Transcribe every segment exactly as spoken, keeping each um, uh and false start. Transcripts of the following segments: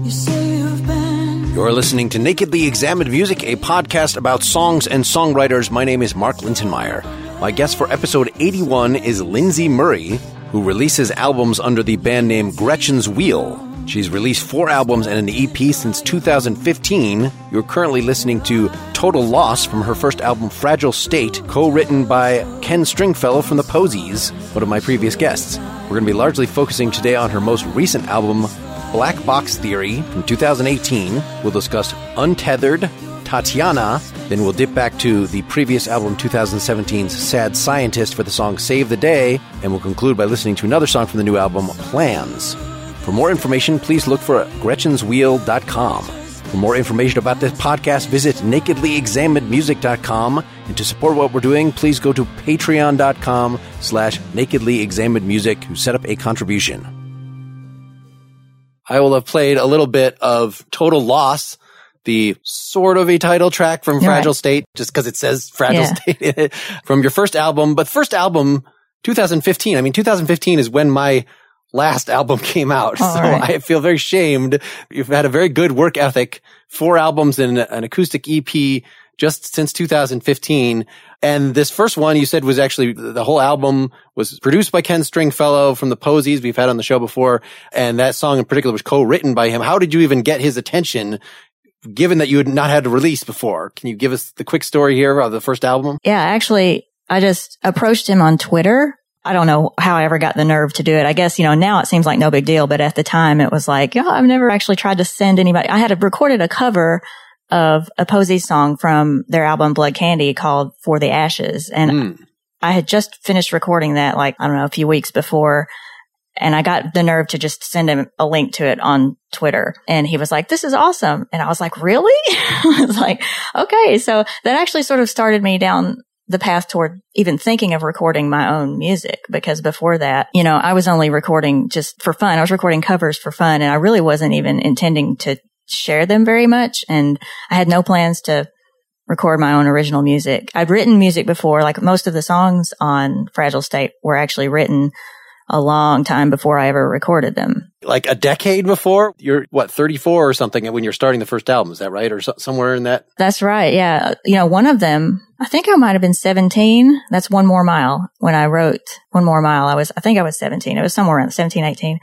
You're listening to Nakedly Examined Music, a podcast about songs and songwriters. My name is Mark Lintonmeyer. My guest for episode eighty-one is Lindsay Murray, who releases albums under the band name Gretchen's Wheel. She's released four albums and an E P since two thousand fifteen. You're currently listening to Total Loss from her first album, Fragile State, co-written by Ken Stringfellow from the Posies, one of my previous guests. We're going to be largely focusing today on her most recent album, Black Box Theory, from two thousand eighteen. We'll discuss Untethered, Tatiana, then we'll dip back to the previous album, two thousand seventeen's Sad Scientist, for the song Save the Day, and we'll conclude by listening to another song from the new album, Plans. For more information, please look for gretchens wheel dot com. For more information about this podcast, visit nakedly examined music dot com. And to support what we're doing, please go to patreon dot com slash nakedly examined music to set up a contribution. I will have played a little bit of Total Loss, the sort of a title track from Fragile right. State, just because it says Fragile yeah. State in it, from your first album. But first album, two thousand fifteen. I mean, two thousand fifteen is when my last album came out. Oh, so right. I feel very shamed. You've had a very good work ethic, four albums and an acoustic E P just since two thousand fifteen. And this first one you said was actually, the whole album was produced by Ken Stringfellow from the Posies we've had on the show before. And that song in particular was co-written by him. How did you even get his attention, given that you had not had a release before? Can you give us the quick story here of the first album? Yeah, actually, I just approached him on Twitter. I don't know how I ever got the nerve to do it. I guess, you know, now it seems like no big deal, but at the time it was like, yeah, I've never actually tried to send anybody. I had recorded a cover of a Posies song from their album Blood Candy called For the Ashes. And mm. I had just finished recording that, like, I don't know, a few weeks before. And I got the nerve to just send him a link to it on Twitter. And he was like, this is awesome. And I was like, really? I was like, okay. So that actually sort of started me down the path toward even thinking of recording my own music, because before that, you know, I was only recording just for fun. I was recording covers for fun, and I really wasn't even intending to share them very much. And I had no plans to record my own original music. I'd written music before, like most of the songs on Fragile State were actually written a long time before I ever recorded them. Like a decade before? You're, what, thirty-four or something when you're starting the first album, is that right? Or so, somewhere in that? That's right, yeah. You know, one of them, I think I might have been seventeen. That's One More Mile. When I wrote One More Mile, I was, I think I was seventeen. It was somewhere around seventeen, eighteen.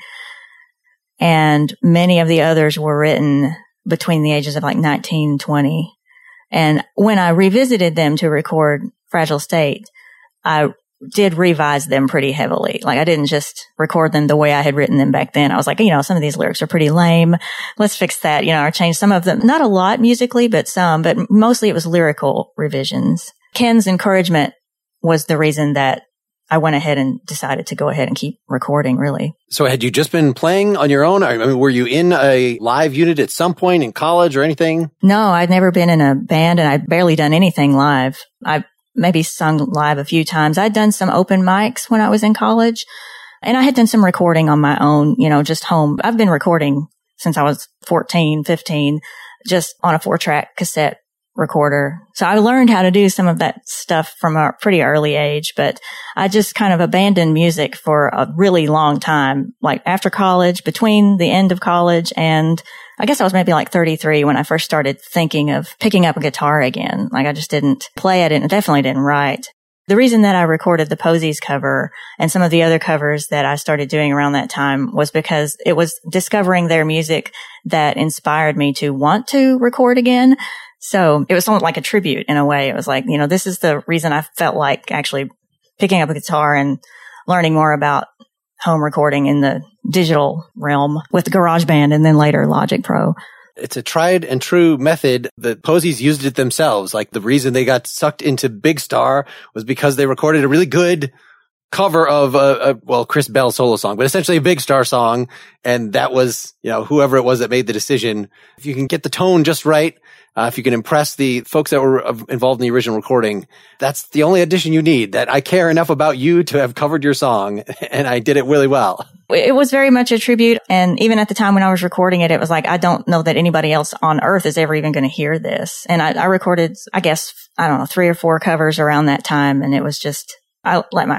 And many of the others were written between the ages of like nineteen, twenty. And when I revisited them to record Fragile State, I did revise them pretty heavily. Like, I didn't just record them the way I had written them back then. I was like, you know, some of these lyrics are pretty lame. Let's fix that. You know, I changed some of them, not a lot musically, but some, but mostly it was lyrical revisions. Ken's encouragement was the reason that I went ahead and decided to go ahead and keep recording, really. So had you just been playing on your own? I mean, were you in a live unit at some point in college or anything? No, I'd never been in a band, and I'd barely done anything live. I maybe sung live a few times. I'd done some open mics when I was in college, and I had done some recording on my own, you know, just home. I've been recording since I was fourteen, fifteen, just on a four track cassette recorder. So I learned how to do some of that stuff from a pretty early age, but I just kind of abandoned music for a really long time, like after college, between the end of college, and I guess I was maybe like thirty-three when I first started thinking of picking up a guitar again. Like, I just didn't play it, and definitely didn't write. The reason that I recorded the Posies cover and some of the other covers that I started doing around that time was because it was discovering their music that inspired me to want to record again. So it was somewhat like a tribute in a way. It was like, you know, this is the reason I felt like actually picking up a guitar and learning more about home recording in the digital realm with GarageBand and then later Logic Pro. It's a tried and true method. The Posies used it themselves. Like, the reason they got sucked into Big Star was because they recorded a really good cover of a, a well, Chris Bell solo song, but essentially a Big Star song. And that was, you know, whoever it was that made the decision. If you can get the tone just right, Uh, if you can impress the folks that were involved in the original recording, that's the only addition you need. That I care enough about you to have covered your song, and I did it really well. It was very much a tribute. And even at the time when I was recording it, it was like, I don't know that anybody else on earth is ever even going to hear this. And I, I recorded, I guess, I don't know, three or four covers around that time. And it was just, I let my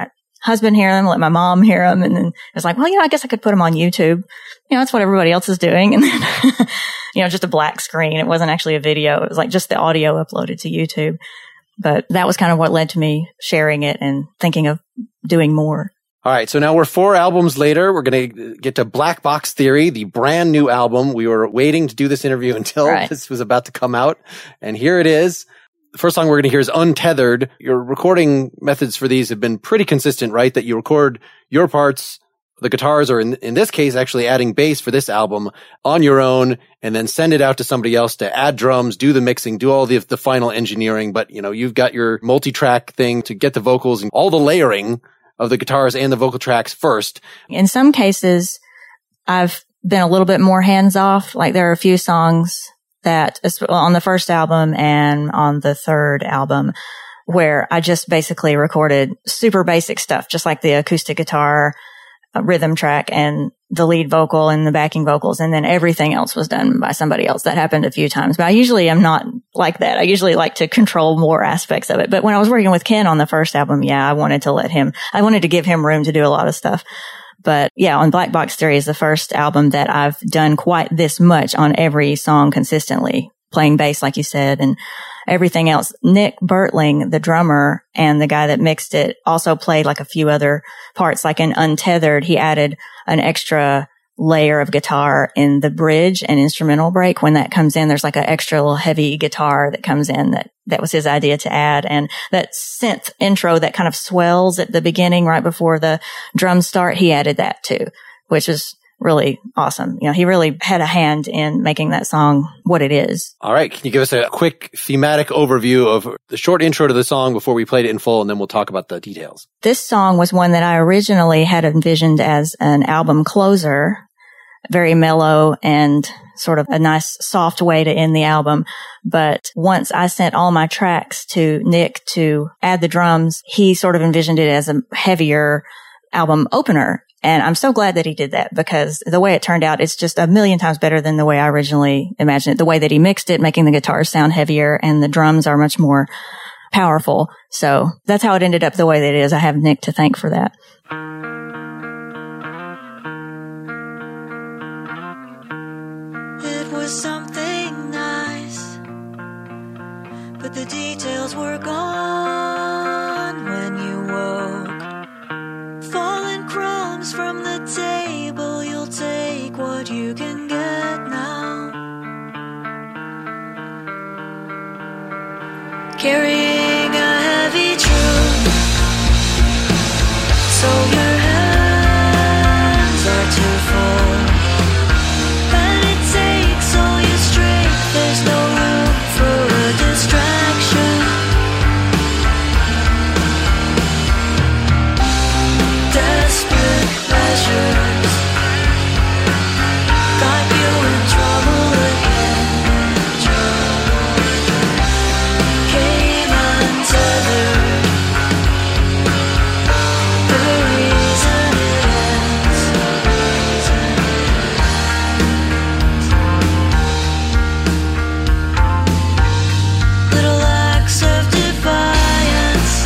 husband hear them, let my mom hear them. And then it was like, well, you know, I guess I could put them on YouTube. You know, that's what everybody else is doing. And then, you know, just a black screen. It wasn't actually a video. It was like just the audio uploaded to YouTube. But that was kind of what led to me sharing it and thinking of doing more. All right. So now we're four albums later. We're going to get to Black Box Theory, the brand new album. We were waiting to do this interview until right. this was about to come out. And here it is. The first song we're going to hear is Untethered. Your recording methods for these have been pretty consistent, right? That you record your parts, the guitars, or in, in this case, actually adding bass for this album on your own, and then send it out to somebody else to add drums, do the mixing, do all the, the final engineering. But, you know, you've got your multi-track thing to get the vocals and all the layering of the guitars and the vocal tracks first. In some cases, I've been a little bit more hands-off. Like there are a few songs that on the first album and on the third album where I just basically recorded super basic stuff, just like the acoustic guitar, rhythm track, and the lead vocal and the backing vocals. And then everything else was done by somebody else. That happened a few times, but I usually am not like that. I usually like to control more aspects of it. But when I was working with Ken on the first album, yeah, I wanted to let him, I wanted to give him room to do a lot of stuff. But yeah, on Black Box Theory is the first album that I've done quite this much on every song consistently, playing bass, like you said, and everything else. Nick Bertling, the drummer and the guy that mixed it, also played like a few other parts. Like in Untethered, he added an extra layer of guitar in the bridge and instrumental break. When that comes in, there's like an extra little heavy guitar that comes in that, that was his idea to add. And that synth intro that kind of swells at the beginning right before the drums start, he added that too, which is really awesome. You know, he really had a hand in making that song what it is. All right. Can you give us a quick thematic overview of the short intro to the song before we played it in full, and then we'll talk about the details? This song was one that I originally had envisioned as an album closer, very mellow and sort of a nice soft way to end the album. But once I sent all my tracks to Nick to add the drums, he sort of envisioned it as a heavier album opener. And I'm so glad that he did that, because the way it turned out, it's just a million times better than the way I originally imagined it. The way that he mixed it, making the guitars sound heavier and the drums are much more powerful. So that's how it ended up the way that it is. I have Nick to thank for that. It was something nice, but the details were gone when you woke. Fallen crumbs from the table, you'll take what you can get now. Carrying a heavy truth, so your hands are too full. There's no room for a distraction. Desperate measures got you in trouble again. Came untethered. The reason it ends. Little acts of defiance,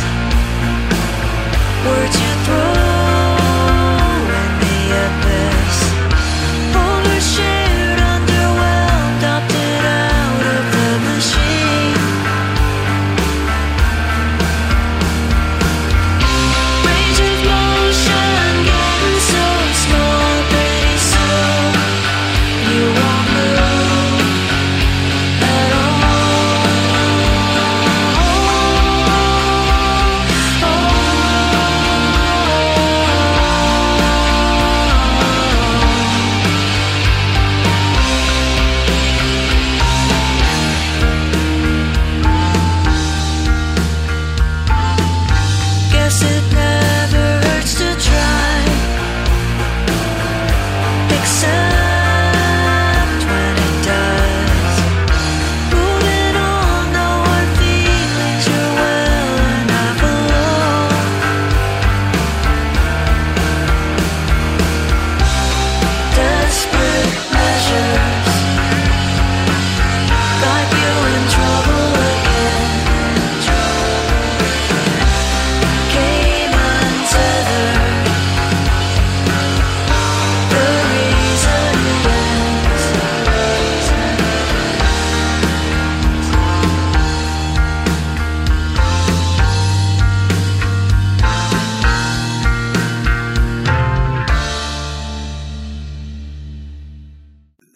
words you throw in the abyss. Overshared, underwhelmed, opted out of the machine. Range of motion getting so small, pretty soon you won't move at all. Guess it never hurts to try, except when it does. Moving on, no hard feelings, you're well enough alone. Desperate measures got you in trouble again. Came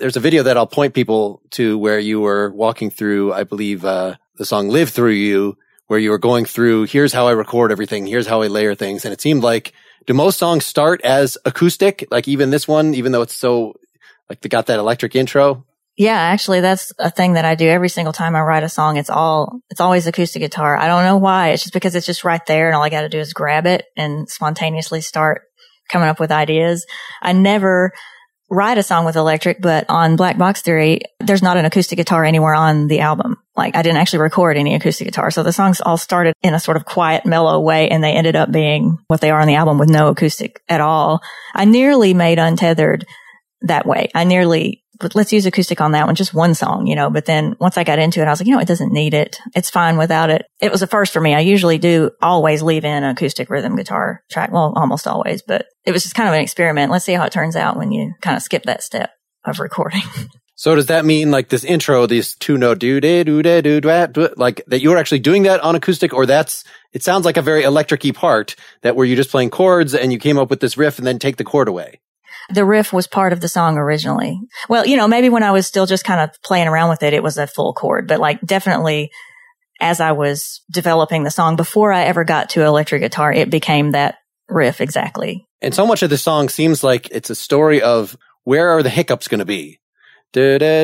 There's a video that I'll point people to where you were walking through, I believe, uh, the song Live Through You, where you were going through, here's how I record everything, here's how I layer things. And it seemed like, do most songs start as acoustic? Like even this one, even though it's so, like they got that electric intro? Yeah, actually, that's a thing that I do every single time I write a song. It's all, it's always acoustic guitar. I don't know why. It's just because it's just right there and all I got to do is grab it and spontaneously start coming up with ideas. I never write a song with electric, but on Black Box Theory, there's not an acoustic guitar anywhere on the album. Like I didn't actually record any acoustic guitar. So the songs all started in a sort of quiet, mellow way and they ended up being what they are on the album with no acoustic at all. I nearly made Untethered that way. I nearly, but let's use acoustic on that one, just one song, you know, but then once I got into it, I was like, you know, it doesn't need it. It's fine without it. It was a first for me. I usually do always leave in an acoustic rhythm guitar track. Well, almost always, but it was just kind of an experiment. Let's see how it turns out when you kind of skip that step of recording. So does that mean like this intro, these two note do de do de do do like that you were actually doing that on acoustic, or that's, it sounds like a very electric-y part that where you're just playing chords and you came up with this riff and then take the chord away? The riff was part of the song originally. Well, you know, maybe when I was still just kind of playing around with it, it was a full chord, but like definitely as I was developing the song, before I ever got to electric guitar, it became that riff exactly. And so much of the song seems like it's a story of where are the hiccups going to be? So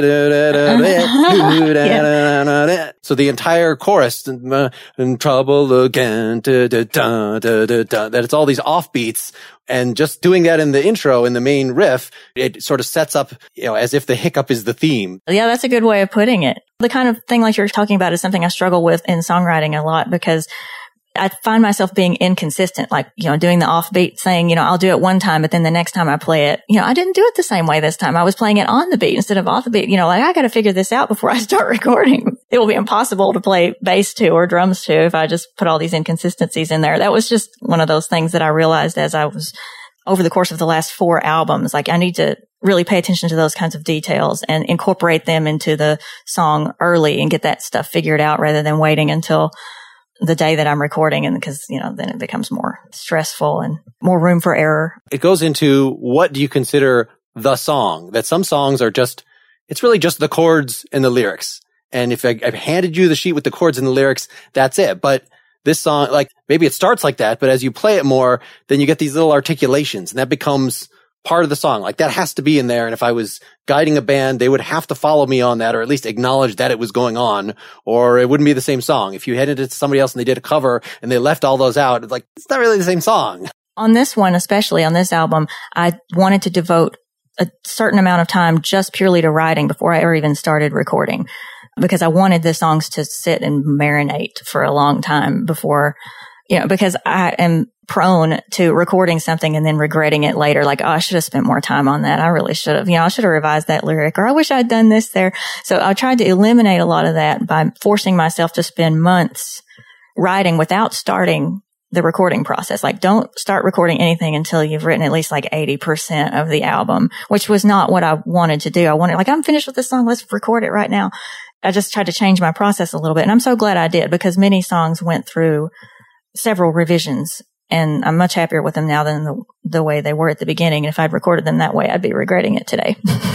the entire chorus, in trouble again, that it's all these offbeats, and just doing that in the intro, in the main riff, it sort of sets up, you know, as if the hiccup is the theme. Yeah, that's a good way of putting it. The kind of thing like you're talking about is something I struggle with in songwriting a lot because I find myself being inconsistent, like, you know, doing the offbeat thing, you know, I'll do it one time, but then the next time I play it, you know, I didn't do it the same way this time. I was playing it on the beat instead of off the beat. You know, like I got to figure this out before I start recording. It will be impossible to play bass to or drums to if I just put all these inconsistencies in there. That was just one of those things that I realized as I was over the course of the last four albums. Like I need to really pay attention to those kinds of details and incorporate them into the song early and get that stuff figured out rather than waiting until the day that I'm recording, and because, you know, then it becomes more stressful and more room for error. It goes into what do you consider the song? That some songs are just, it's really just the chords and the lyrics. And if I, I've handed you the sheet with the chords and the lyrics, that's it. But this song, like maybe it starts like that, but as you play it more, then you get these little articulations and that becomes part of the song. Like that has to be in there. And if I was guiding a band, they would have to follow me on that, or at least acknowledge that it was going on, or it wouldn't be the same song. If you handed it to somebody else and they did a cover and they left all those out, it's like, it's not really the same song. On this one, especially on this album, I wanted to devote a certain amount of time just purely to writing before I ever even started recording, because I wanted the songs to sit and marinate for a long time before, you know, because I am prone to recording something and then regretting it later. Like, oh, I should have spent more time on that. I really should have, you know, I should have revised that lyric, or I wish I'd done this there. So I tried to eliminate a lot of that by forcing myself to spend months writing without starting the recording process. Like, don't start recording anything until you've written at least like eighty percent of the album, which was not what I wanted to do. I wanted, like, I'm finished with this song. Let's record it right now. I just tried to change my process a little bit. And I'm so glad I did, because many songs went through several revisions. And I'm much happier with them now than the, the way they were at the beginning. And if I'd recorded them that way, I'd be regretting it today.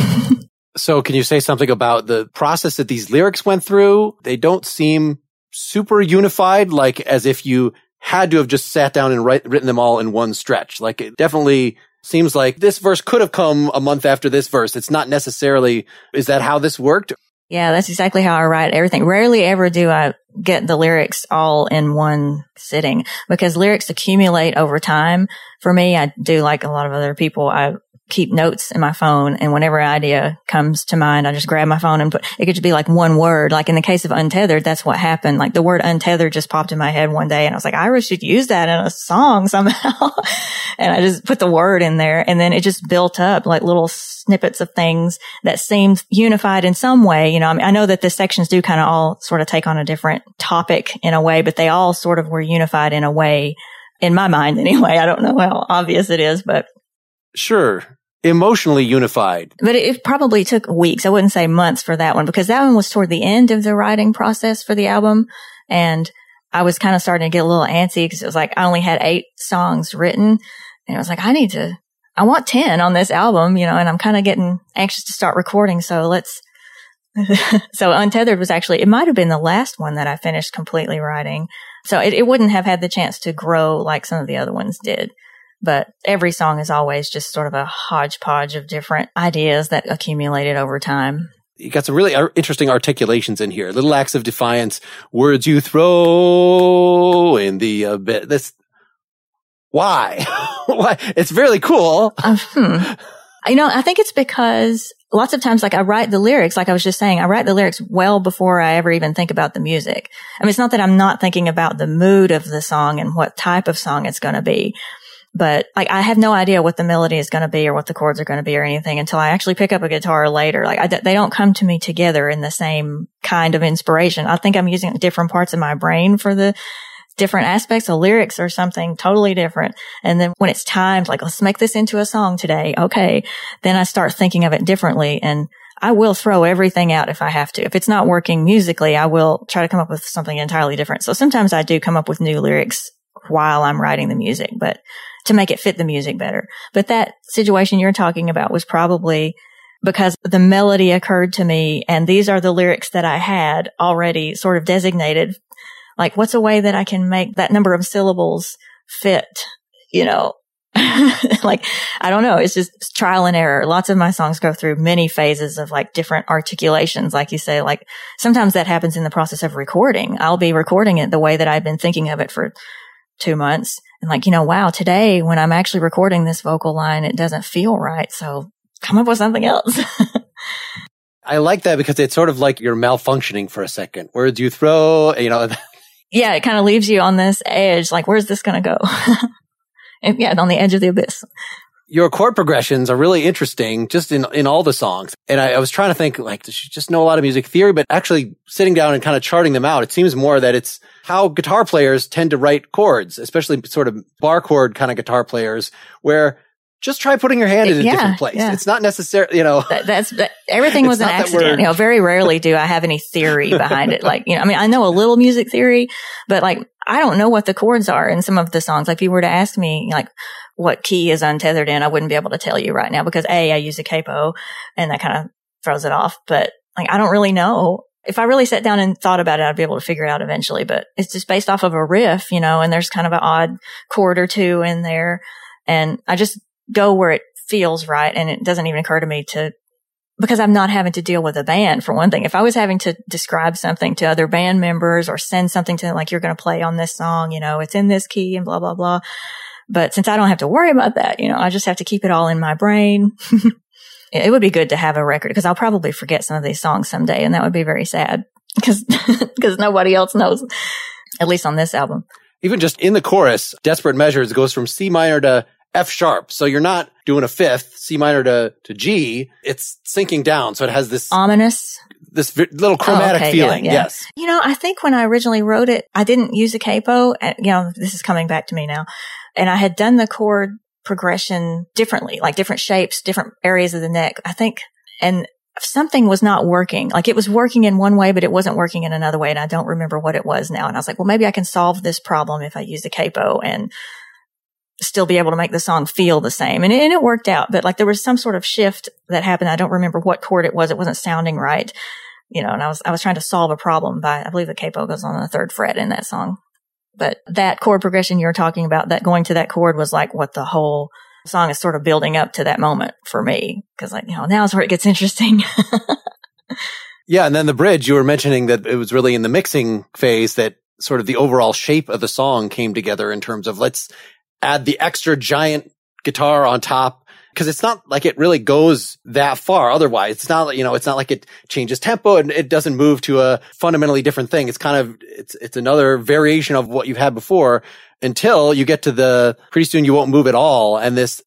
So can you say something about the process that these lyrics went through? They don't seem super unified, like as if you had to have just sat down and write, written them all in one stretch. Like it definitely seems like this verse could have come a month after this verse. It's not necessarily, is that how this worked? Yeah, that's exactly how I write everything. Rarely ever do I get the lyrics all in one sitting, because lyrics accumulate over time. For me, I do like a lot of other people. I keep notes in my phone, and whenever an idea comes to mind, I just grab my phone and put, it could just be like one word. Like in the case of Untethered, that's what happened. Like the word untethered just popped in my head one day, and I was like, I should use that in a song somehow. And I just put the word in there, and then it just built up like little snippets of things that seemed unified in some way. You know, I mean, I know that the sections do kind of all sort of take on a different topic in a way, but they all sort of were unified in a way, in my mind anyway. I don't know how obvious it is, but sure. Emotionally unified. But it probably took weeks. I wouldn't say months for that one, because that one was toward the end of the writing process for the album. And I was kind of starting to get a little antsy because it was like I only had eight songs written. And I was like, I need to, I want ten on this album, you know, and I'm kind of getting anxious to start recording. So let's, so Untethered was actually, it might have been the last one that I finished completely writing. So it, it wouldn't have had the chance to grow like some of the other ones did. But every song is always just sort of a hodgepodge of different ideas that accumulated over time. You got some really interesting articulations in here. Little acts of defiance, words you throw in the abyss. This, why? Why? It's really cool. Uh, hmm. You know, I think it's because lots of times, like I write the lyrics, like I was just saying, I write the lyrics well before I ever even think about the music. I mean, it's not that I'm not thinking about the mood of the song and what type of song it's going to be. But like, I have no idea what the melody is going to be or what the chords are going to be or anything until I actually pick up a guitar later. Like, I, they don't come to me together in the same kind of inspiration. I think I'm using different parts of my brain for the different aspects. The lyrics or something totally different. And then when it's timed, like, let's make this into a song today. Okay. Then I start thinking of it differently. And I will throw everything out if I have to. If it's not working musically, I will try to come up with something entirely different. So sometimes I do come up with new lyrics while I'm writing the music, but to make it fit the music better. But that situation you're talking about was probably because the melody occurred to me and these are the lyrics that I had already sort of designated. Like, what's a way that I can make that number of syllables fit, you know? Like, I don't know. It's just trial and error. Lots of my songs go through many phases of like different articulations. Like you say, like sometimes that happens in the process of recording. I'll be recording it the way that I've been thinking of it for two months. And like, you know, wow, today when I'm actually recording this vocal line, it doesn't feel right. So come up with something else. I like that because it's sort of like you're malfunctioning for a second. Words you throw, you know. Yeah, it kind of leaves you on this edge. Like, where's this going to go? And yeah, on the edge of the abyss. Your chord progressions are really interesting just in, in all the songs. And I, I was trying to think, like, does she just know a lot of music theory? But actually sitting down and kind of charting them out, it seems more that it's how guitar players tend to write chords, especially sort of bar chord kind of guitar players, where just try putting your hand in a yeah, different place. Yeah. It's not necessarily, you know. That, that's, that, everything was an accident. You know, very rarely do I have any theory behind it. Like, you know, I mean, I know a little music theory, but like, I don't know what the chords are in some of the songs. Like, if you were to ask me, like, what key is Untethered in, I wouldn't be able to tell you right now because A, I use a capo and that kind of throws it off. But like, I don't really know. If I really sat down and thought about it, I'd be able to figure it out eventually, but it's just based off of a riff, you know, and there's kind of an odd chord or two in there. And I just go where it feels right. And it doesn't even occur to me to, because I'm not having to deal with a band for one thing. If I was having to describe something to other band members or send something to them, like, you're going to play on this song, you know, it's in this key and blah, blah, blah. But since I don't have to worry about that, you know, I just have to keep it all in my brain. It would be good to have a record because I'll probably forget some of these songs someday. And that would be very sad because, because nobody else knows, at least on this album. Even just in the chorus, Desperate Measures goes from C minor to F sharp. So you're not doing a fifth, C minor to, to G. It's sinking down. So it has this ominous, this v- little chromatic oh, okay, feeling. Yeah, yeah. Yes. You know, I think when I originally wrote it, I didn't use a capo. And, you know, this is coming back to me now. And I had done the chord progression differently, like different shapes, different areas of the neck, I think. And something was not working. Like, it was working in one way, but it wasn't working in another way. And I don't remember what it was now. And I was like, well, maybe I can solve this problem if I use a capo and still be able to make the song feel the same. And it, and it worked out. But like, there was some sort of shift that happened. I don't remember what chord it was. It wasn't sounding right. You know, and I was, I was trying to solve a problem by, I believe the capo goes on the third fret in that song. But that chord progression you're talking about, that going to that chord was like what the whole song is sort of building up to that moment for me. Cause like, you know, now's where it gets interesting. Yeah. And then the bridge, you were mentioning that it was really in the mixing phase that sort of the overall shape of the song came together in terms of let's add the extra giant guitar on top. Cause it's not like it really goes that far. Otherwise, it's not, you know, it's not like it changes tempo and it doesn't move to a fundamentally different thing. It's kind of, it's, it's another variation of what you've had before until you get to the, pretty soon you won't move at all. And this,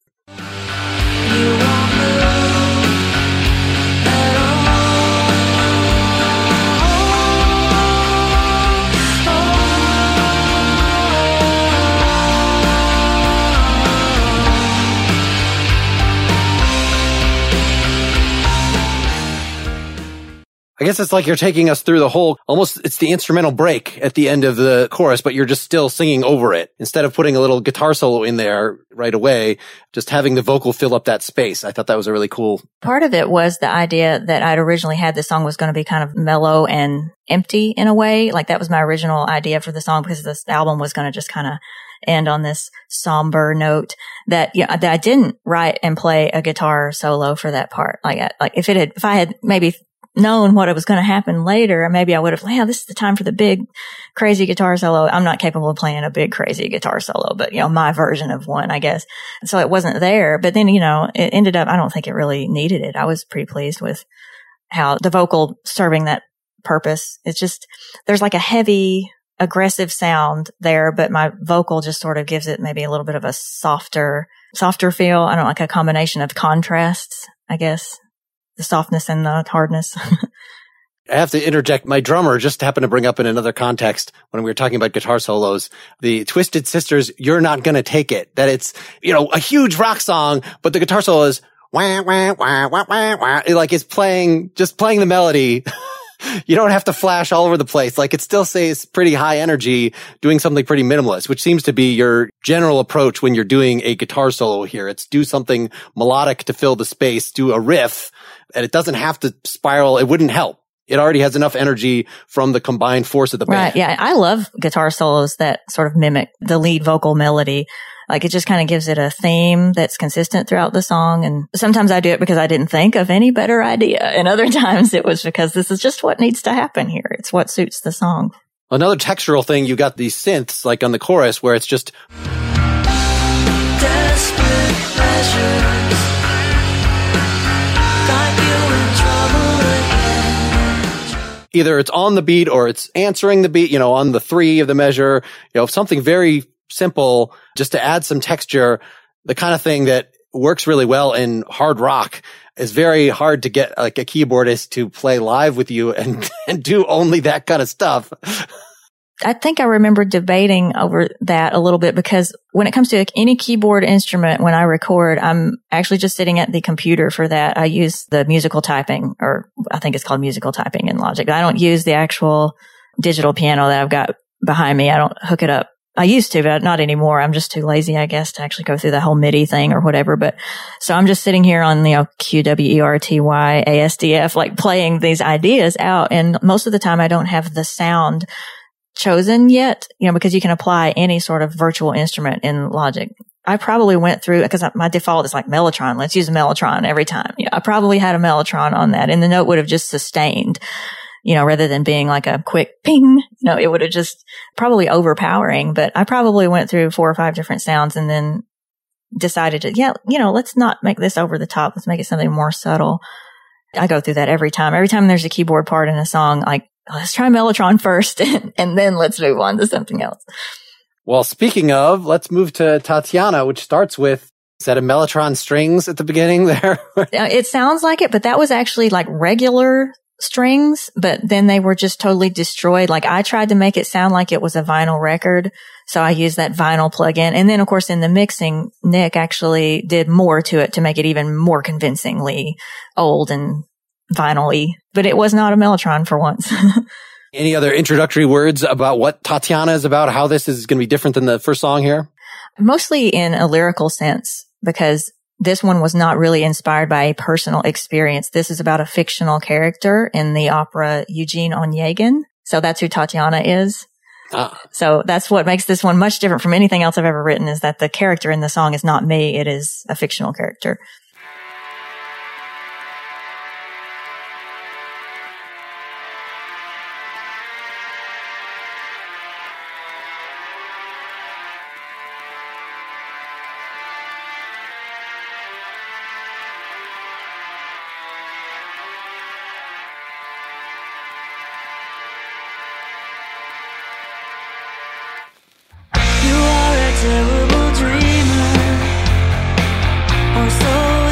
I guess it's like you're taking us through the whole, almost it's the instrumental break at the end of the chorus, but you're just still singing over it. Instead of putting a little guitar solo in there right away, just having the vocal fill up that space. I thought that was a really cool. Part of it was the idea that I'd originally had this song was going to be kind of mellow and empty in a way. Like that was my original idea for the song, because this album was going to just kind of end on this somber note that, you know, that I didn't write and play a guitar solo for that part. Like, I, like if it had, if I had maybe known what it was going to happen later, maybe I would have, yeah, this is the time for the big crazy guitar solo. I'm not capable of playing a big crazy guitar solo, but you know, my version of one, I guess. So it wasn't there, but then, you know, it ended up, I don't think it really needed it. I was pretty pleased with how the vocal serving that purpose. It's just, there's like a heavy, aggressive sound there, but my vocal just sort of gives it maybe a little bit of a softer, softer feel. I don't know, like a combination of contrasts, I guess. The softness and the hardness. I have to interject. My drummer just happened to bring up in another context when we were talking about guitar solos, the Twisted Sisters, You're Not Gonna Take It. That it's, you know, a huge rock song, but the guitar solo is wah, wah, wah, wah, wah, wah. It like it's playing, just playing the melody. You don't have to flash all over the place. Like it still stays pretty high energy, doing something pretty minimalist, which seems to be your general approach when you're doing a guitar solo here. It's do something melodic to fill the space, do a riff, and it doesn't have to spiral. It wouldn't help. It already has enough energy from the combined force of the band. Right. Yeah. I love guitar solos that sort of mimic the lead vocal melody. Like it just kind of gives it a theme that's consistent throughout the song. And sometimes I do it because I didn't think of any better idea. And other times it was because this is just what needs to happen here. It's what suits the song. Another textural thing, you got these synths like on the chorus where it's just Desperate pleasures got you in trouble again. either it's on the beat or it's answering the beat, you know, on the three of the measure, you know, something very simple just to add some texture, the kind of thing that works really well in hard rock. Is very hard to get like a keyboardist to play live with you and, and do only that kind of stuff. I think I remember debating over that a little bit because when it comes to any keyboard instrument, when I record, I'm actually just sitting at the computer for that. I use the musical typing, or I think it's called musical typing in Logic. I don't use the actual digital piano that I've got behind me. I don't hook it up. I used to, but not anymore. I'm just too lazy, I guess, to actually go through the whole MIDI thing or whatever. But so I'm just sitting here on, you know, Q W E R T Y A S D F, like playing these ideas out. And most of the time I don't have the sound chosen yet, you know, because you can apply any sort of virtual instrument in Logic. I probably went through, because my default is like Mellotron. Let's use a Mellotron every time. You know, I probably had a Mellotron on that and the note would have just sustained. You know, rather than being like a quick ping, you know, it would have just probably overpowering, but I probably went through four or five different sounds and then decided to, yeah, you know, let's not make this over the top. Let's make it something more subtle. I go through that every time. Every time there's a keyboard part in a song, like, let's try Mellotron first and, and then let's move on to something else. Well, speaking of, let's move to Tatiana, which starts with, is that a Mellotron strings at the beginning there? It sounds like it, but that was actually like regular strings, but then they were just totally destroyed. Like I tried to make it sound like it was a vinyl record. So I used that vinyl plug-in. And then of course in the mixing, Nick actually did more to it to make it even more convincingly old and vinyl-y. But it was not a Mellotron for once. Any other introductory words about what Tatiana is about, how this is going to be different than the first song here? Mostly in a lyrical sense, because this one was not really inspired by a personal experience. This is about a fictional character in the opera Eugene Onegin. So that's who Tatiana is. Ah. So that's what makes this one much different from anything else I've ever written, is that the character in the song is not me. It is a fictional character. Terrible dreamer, or so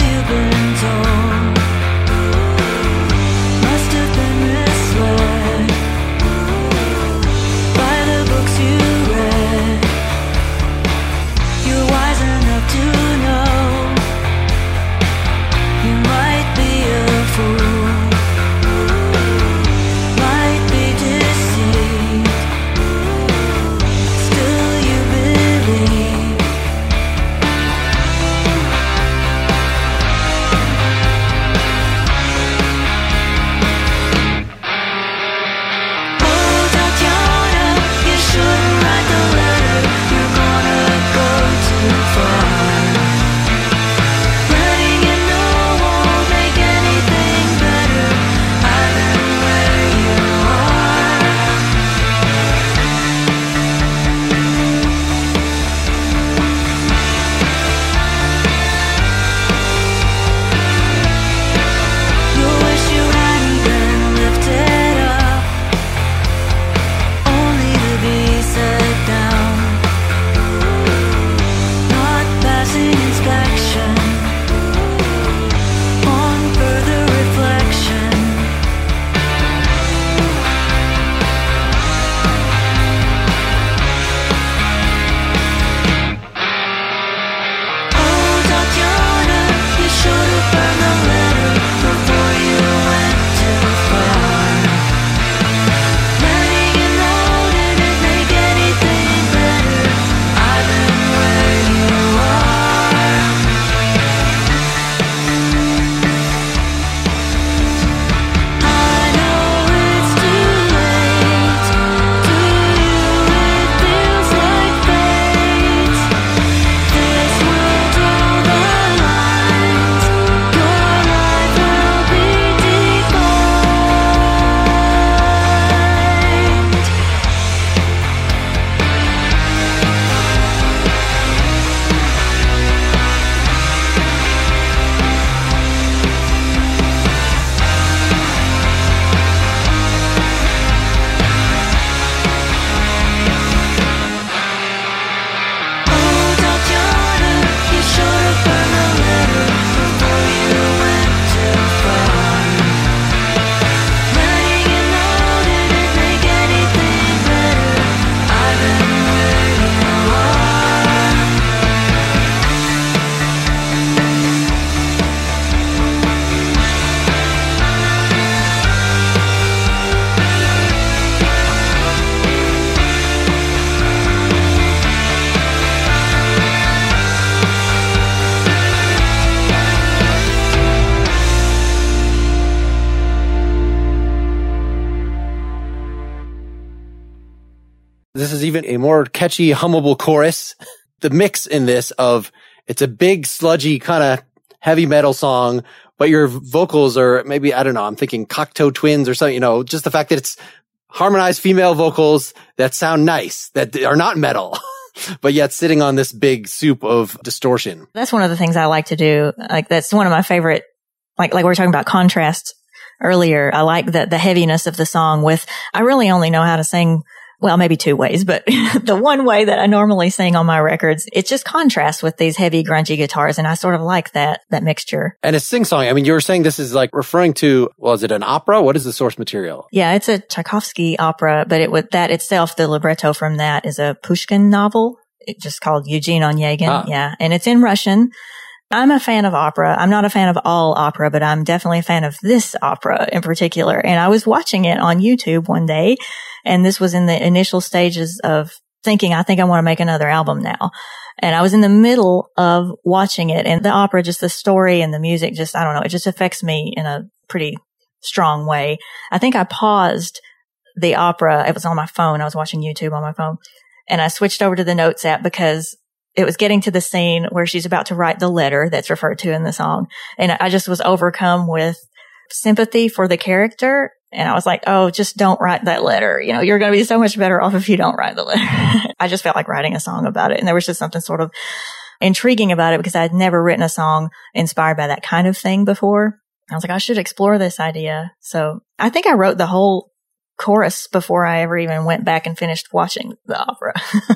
This is even a more catchy, hummable chorus. The mix in this of it's a big, sludgy kind of heavy metal song, but your vocals are maybe, I don't know, I'm thinking Cocteau Twins or something, you know, just the fact that it's harmonized female vocals that sound nice, that are not metal, but yet sitting on this big soup of distortion. That's one of the things I like to do. Like, that's one of my favorite, like, like we were talking about contrast earlier. I like the, the heaviness of the song with, I really only know how to sing, well, maybe two ways, but the one way that I normally sing on my records, it just contrasts with these heavy, grungy guitars. And I sort of like that, that mixture. And it's sing-song. I mean, you were saying this is like referring to, well, is it an opera? What is the source material? Yeah, it's a Tchaikovsky opera, but it would, that itself, the libretto from that is a Pushkin novel. It's just called Eugene Onegin. Ah. Yeah. And it's in Russian. I'm a fan of opera. I'm not a fan of all opera, but I'm definitely a fan of this opera in particular. And I was watching it on YouTube one day, and this was in the initial stages of thinking, I think I want to make another album now. And I was in the middle of watching it, and the opera, just the story and the music, just, I don't know, it just affects me in a pretty strong way. I think I paused the opera. It was on my phone. I was watching YouTube on my phone, and I switched over to the notes app because it was getting to the scene where she's about to write the letter that's referred to in the song. And I just was overcome with sympathy for the character. And I was like, oh, just don't write that letter. You know, you're going to be so much better off if you don't write the letter. I just felt like writing a song about it. And there was just something sort of intriguing about it because I'd never written a song inspired by that kind of thing before. I was like, I should explore this idea. So I think I wrote the whole chorus before I ever even went back and finished watching the opera.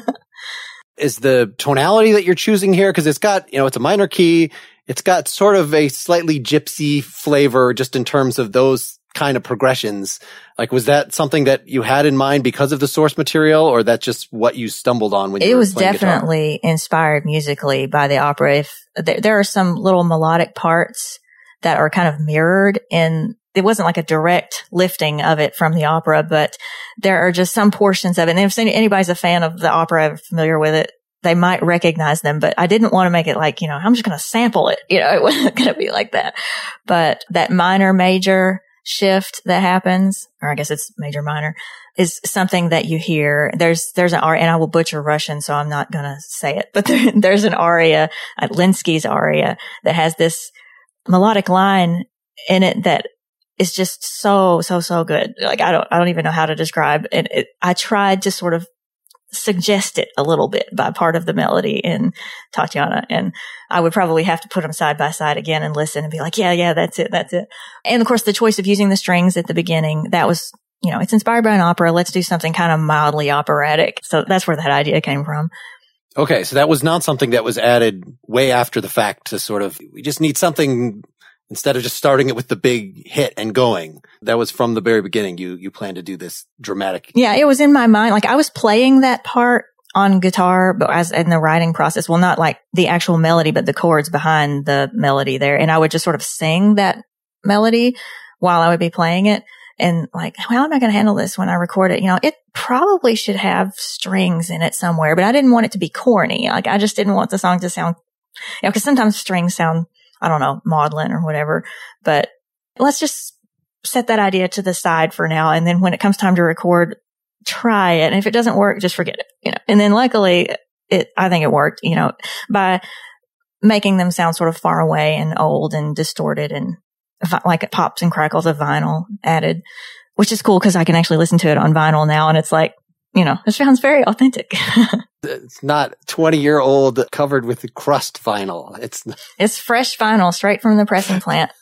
Is the tonality that you're choosing here, because it's got, you know, it's a minor key. It's got sort of a slightly gypsy flavor just in terms of those kind of progressions. Like, was that something that you had in mind because of the source material, or that's just what you stumbled on when you it were was playing definitely guitar? Inspired musically by the opera. If there, there are some little melodic parts that are kind of mirrored in, it wasn't like a direct lifting of it from the opera, but there are just some portions of it. And if anybody's a fan of the opera, familiar with it, they might recognize them, but I didn't want to make it like, you know, I'm just going to sample it. You know, it wasn't going to be like that. But that minor major shift that happens, or I guess it's major minor, is something that you hear. There's, there's an aria, and I will butcher Russian, so I'm not going to say it, but there, there's an aria, at Linsky's aria, that has this melodic line in it that is just so, so, so good. Like, I don't, I don't even know how to describe it. it I tried to sort of suggest it a little bit by part of the melody in Tatiana. And I would probably have to put them side by side again and listen and be like, yeah, yeah, that's it. That's it. And of course, the choice of using the strings at the beginning, that was, you know, it's inspired by an opera. Let's do something kind of mildly operatic. So that's where that idea came from. Okay. So that was not something that was added way after the fact to sort of, we just need something instead of just starting it with the big hit and going. That was from the very beginning. You, you planned to do this dramatic. Yeah. It was in my mind. Like, I was playing that part on guitar, but as in the writing process, well, not like the actual melody, but the chords behind the melody there. And I would just sort of sing that melody while I would be playing it. And like, how am I going to handle this when I record it? You know, it probably should have strings in it somewhere, but I didn't want it to be corny. Like, I just didn't want the song to sound, you know, cause sometimes strings sound, I don't know, maudlin or whatever, but let's just set that idea to the side for now. And then when it comes time to record, try it. And if it doesn't work, just forget it, you know. And then luckily it, I think it worked, you know, by making them sound sort of far away and old and distorted and like it pops and crackles of vinyl added, which is cool because I can actually listen to it on vinyl now. And it's like, you know, it sounds very authentic. It's not twenty year old covered with crust vinyl. It's it's fresh vinyl straight from the pressing plant.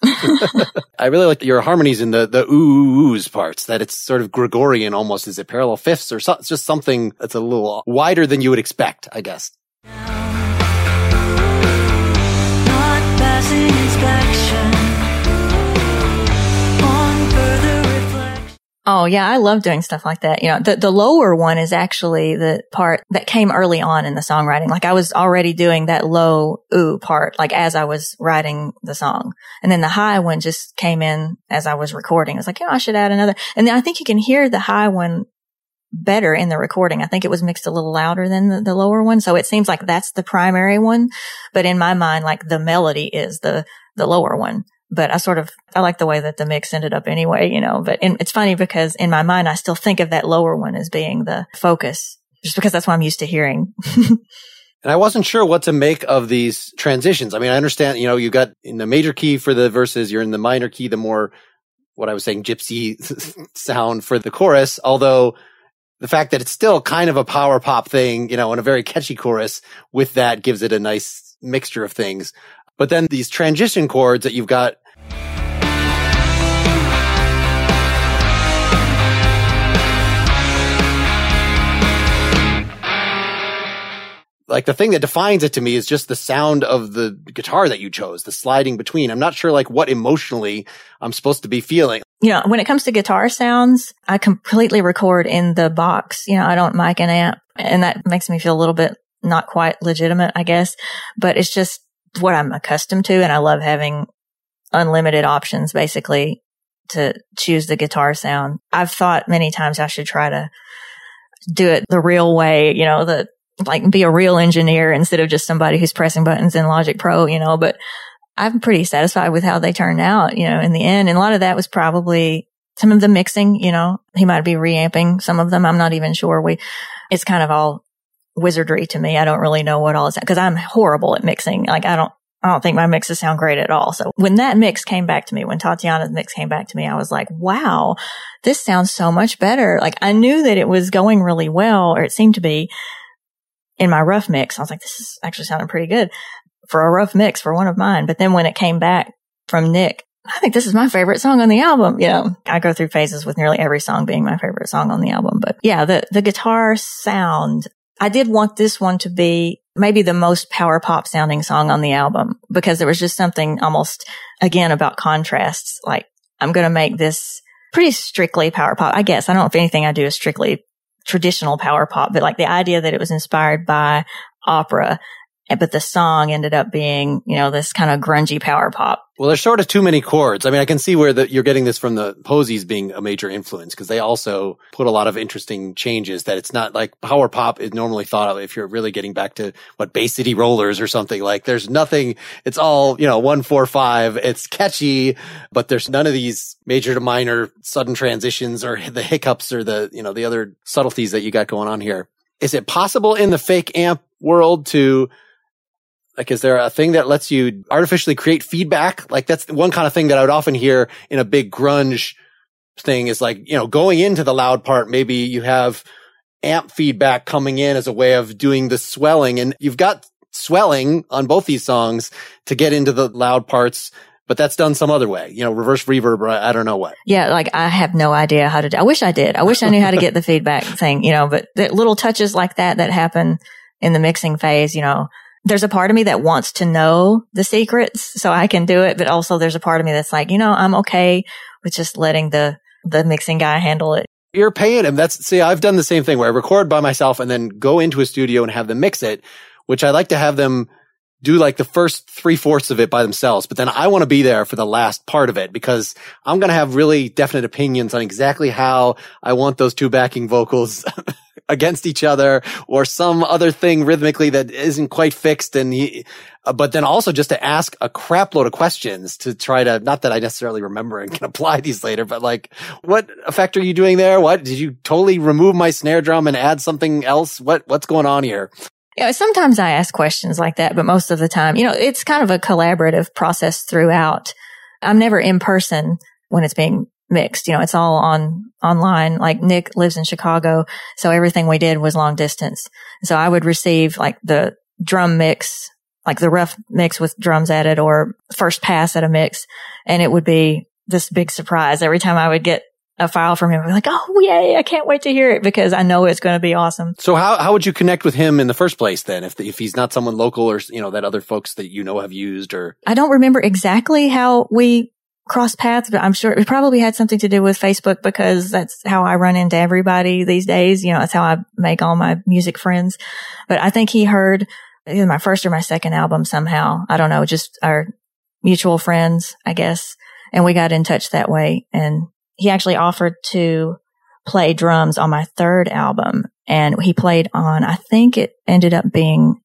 I really like your harmonies in the, the ooh, oohs parts, that it's sort of Gregorian almost. Is it parallel fifths or so, it's just something that's a little wider than you would expect, I guess. Not passing inspection. On further reflection. Oh yeah, I love doing stuff like that. You know, the, the lower one is actually the part that came early on in the songwriting. Like, I was already doing that low ooh part, like as I was writing the song. And then the high one just came in as I was recording. I was like, you know, I should add another. And then I think you can hear the high one better in the recording. I think it was mixed a little louder than the, the lower one. So it seems like that's the primary one. But in my mind, like, the melody is the, the lower one. But I sort of, I like the way that the mix ended up anyway, you know, but in, it's funny because in my mind, I still think of that lower one as being the focus. just because that's what I'm used to hearing. And I wasn't sure what to make of these transitions. I mean, I understand, you know, you got in the major key for the verses, you're in the minor key, the more, what I was saying, gypsy sound for the chorus. Although the fact that it's still kind of a power pop thing, you know, and a very catchy chorus with that gives it a nice mixture of things. But then these transition chords that you've got, like the thing that defines it to me is just the sound of the guitar that you chose, the sliding between. I'm not sure like what emotionally I'm supposed to be feeling. You know, when it comes to guitar sounds, I completely record in the box. You know, I don't mic an amp, and that makes me feel a little bit not quite legitimate, I guess, but it's just what I'm accustomed to. And I love having unlimited options basically to choose the guitar sound. I've thought many times I should try to do it the real way, you know, the, like be a real engineer instead of just somebody who's pressing buttons in Logic Pro, you know, but I'm pretty satisfied with how they turned out, you know, in the end. And a lot of that was probably some of the mixing, you know, he might be reamping some of them. I'm not even sure. We, it's kind of all wizardry to me. I don't really know what all is, because I'm horrible at mixing. Like I don't, I don't think my mixes sound great at all. So when that mix came back to me, when Tatiana's mix came back to me, I was like, wow, this sounds so much better. Like I knew that it was going really well, or it seemed to be. In my rough mix, I was like, this is actually sounding pretty good for a rough mix for one of mine. But then when it came back from Nick, I think this is my favorite song on the album. You know, I go through phases with nearly every song being my favorite song on the album. But yeah, the, the guitar sound, I did want this one to be maybe the most power pop sounding song on the album, because there was just something almost, again, about contrasts. Like I'm going to make this pretty strictly power pop. I guess I don't know if anything I do is strictly traditional power pop, but like the idea that it was inspired by opera, but the song ended up being, you know, this kind of grungy power pop. Well, there's sort of too many chords. I mean, I can see where the, you're getting this from the Posies being a major influence, because they also put a lot of interesting changes that it's not like power pop is normally thought of if you're really getting back to what Bay City Rollers or something. Like there's nothing, it's all, you know, one, four, five. It's catchy, but there's none of these major to minor sudden transitions or the hiccups or the, you know, the other subtleties that you got going on here. Is it possible in the fake amp world to, like, is there a thing that lets you artificially create feedback? Like, that's one kind of thing that I would often hear in a big grunge thing is like, you know, going into the loud part, maybe you have amp feedback coming in as a way of doing the swelling. And you've got swelling on both these songs to get into the loud parts, but that's done some other way, you know, reverse reverb, or I don't know what. Yeah. Like I have no idea how to do, I wish I did. I wish I knew how to get the feedback thing, you know, but the little touches like that that happen in the mixing phase, you know, there's a part of me that wants to know the secrets so I can do it. But also there's a part of me that's like, you know, I'm okay with just letting the, the mixing guy handle it. You're paying him. That's, see, I've done the same thing where I record by myself and then go into a studio and have them mix it, which I like to have them do like the first three fourths of it by themselves. But then I want to be there for the last part of it, because I'm going to have really definite opinions on exactly how I want those two backing vocals against each other, or some other thing rhythmically that isn't quite fixed. And he, uh, but then also just to ask a crap load of questions to try to, not that I necessarily remember and can apply these later, but like, what effect are you doing there? What did you totally remove my snare drum and add something else? What, what's going on here? Yeah, sometimes I ask questions like that, but most of the time, you know, it's kind of a collaborative process throughout. I'm never in person when it's being mixed. You know, it's all on online. Like Nick lives in Chicago, so everything we did was long distance. So I would receive like the drum mix, like the rough mix with drums added, or first pass at a mix, and it would be this big surprise every time I would get a file from him. We're like, oh, yay, I can't wait to hear it, because I know it's going to be awesome. So how how would you connect with him in the first place then, if the, if he's not someone local, or, you know, that other folks that you know have used? Or I don't remember exactly how we crossed paths, but I'm sure it probably had something to do with Facebook, because that's how I run into everybody these days. You know, that's how I make all my music friends. But I think he heard either my first or my second album somehow. I don't know, just our mutual friends, I guess. And we got in touch that way. And he actually offered to play drums on my third album. And he played on, I think it ended up being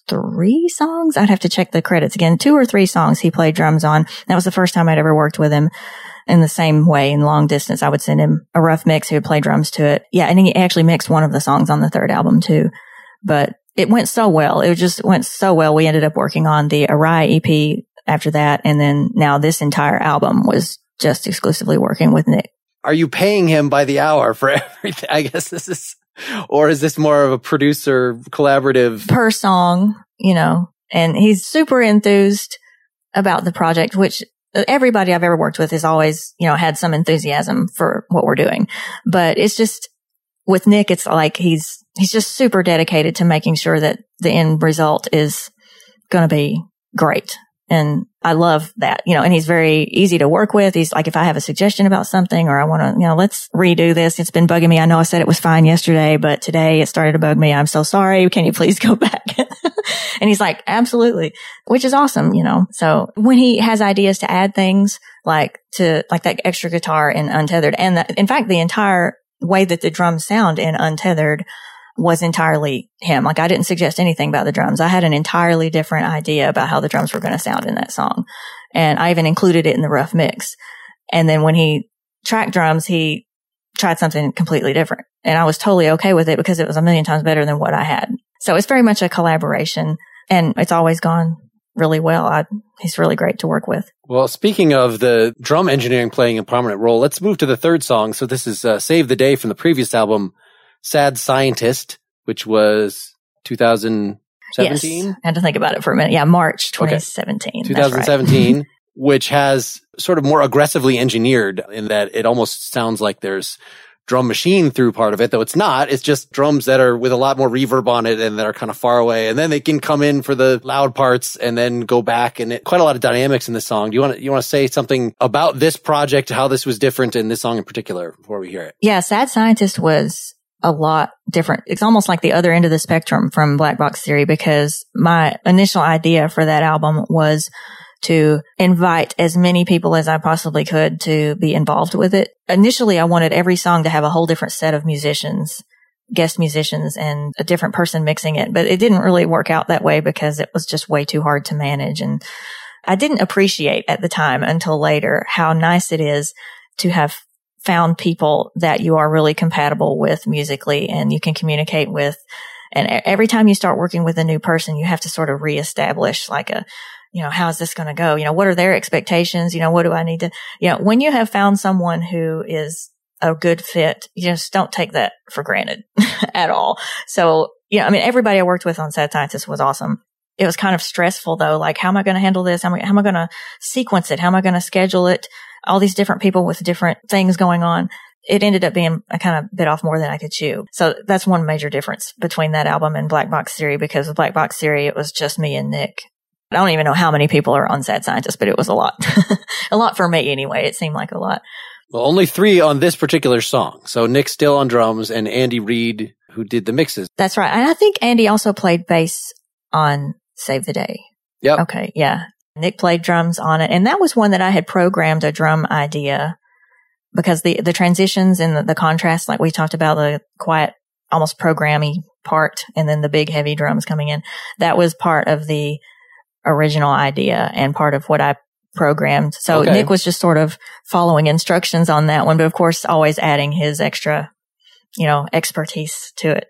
three songs. I'd have to check the credits again. Two or three songs he played drums on. That was the first time I'd ever worked with him in the same way in long distance. I would send him a rough mix. He would play drums to it. Yeah. And he actually mixed one of the songs on the third album too. But it went so well. It just went so well. We ended up working on the Arai E P after that. And then now this entire album was just exclusively working with Nick. Are you paying him by the hour for everything? I guess this is, or is this more of a producer collaborative? Per song, you know, and he's super enthused about the project, which everybody I've ever worked with has always, you know, had some enthusiasm for what we're doing. But it's just, with Nick, it's like he's, he's just super dedicated to making sure that the end result is going to be great. And I love that, you know, and he's very easy to work with. He's like, if I have a suggestion about something or I want to, you know, let's redo this. It's been bugging me. I know I said it was fine yesterday, but today it started to bug me. I'm so sorry. Can you please go back? And he's like, absolutely, which is awesome, you know. So when he has ideas to add things like to, like that extra guitar in Untethered, and the, in fact, the entire way that the drums sound in Untethered was entirely him. Like I didn't suggest anything about the drums. I had an entirely different idea about how the drums were going to sound in that song. And I even included it in the rough mix. And then when he tracked drums, he tried something completely different. And I was totally okay with it because it was a million times better than what I had. So it's very much a collaboration and it's always gone really well. I, he's really great to work with. Well, speaking of the drum engineering playing a prominent role, let's move to the third song. So this is uh, Save the Day from the previous album, Sad Scientist, which was two thousand seventeen. Yes. I had to think about it for a minute. Yeah, March twenty seventeen. Okay. twenty seventeen, right. Which has sort of more aggressively engineered in that it almost sounds like there's drum machine through part of it, though it's not. It's just drums that are with a lot more reverb on it and that are kind of far away. And then they can come in for the loud parts and then go back, and it, quite a lot of dynamics in this song. Do you want to, you want to say something about this project, how this was different in this song in particular before we hear it? Yeah, Sad Scientist was a lot different. It's almost like the other end of the spectrum from Black Box Theory, because my initial idea for that album was to invite as many people as I possibly could to be involved with it. Initially, I wanted every song to have a whole different set of musicians, guest musicians, and a different person mixing it. But it didn't really work out that way because it was just way too hard to manage. And I didn't appreciate at the time until later how nice it is to have found people that you are really compatible with musically and you can communicate with. And every time you start working with a new person, you have to sort of reestablish like a, you know, how is this going to go? You know, what are their expectations? You know, what do I need to, you know, when you have found someone who is a good fit, you just don't take that for granted at all. So, you know, I mean, everybody I worked with on Sad Scientist was awesome. It was kind of stressful though. Like, how am I going to handle this? How am I, how am I going to sequence it? How am I going to schedule it? All these different people with different things going on. It ended up being a kind of bit off more than I could chew. So that's one major difference between that album and Black Box Theory, because with Black Box Theory, it was just me and Nick. I don't even know how many people are on Sad Scientist, but it was a lot. A lot for me anyway. It seemed like a lot. Well, only three on this particular song. So Nick Still on drums and Andy Reid, who did the mixes. That's right. And I think Andy also played bass on Save the Day. Yep. Okay. Yeah. Nick played drums on it. And that was one that I had programmed a drum idea because the, the transitions and the, the contrast, like we talked about, the quiet, almost programmy part, and then the big heavy drums coming in. That was part of the original idea and part of what I programmed. So okay. Nick was just sort of following instructions on that one, but of course always adding his extra, you know, expertise to it.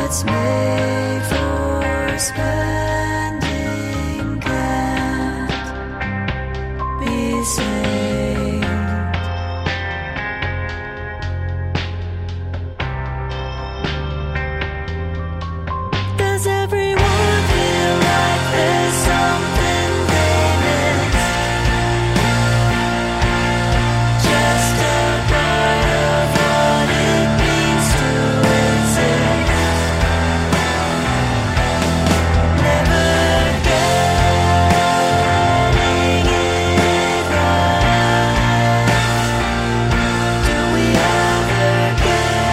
that's made for spending can't be saved. Does everyone feel like there's something they missed? Just a part of what it means to exist. Never getting it right. Do we ever get it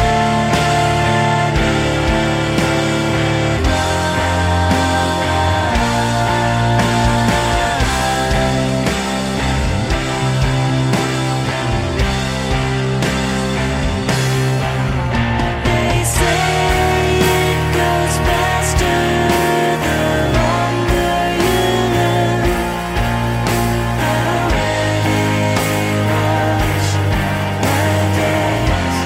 They say it goes faster the longer you live. I already watch my days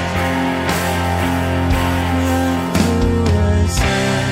run through a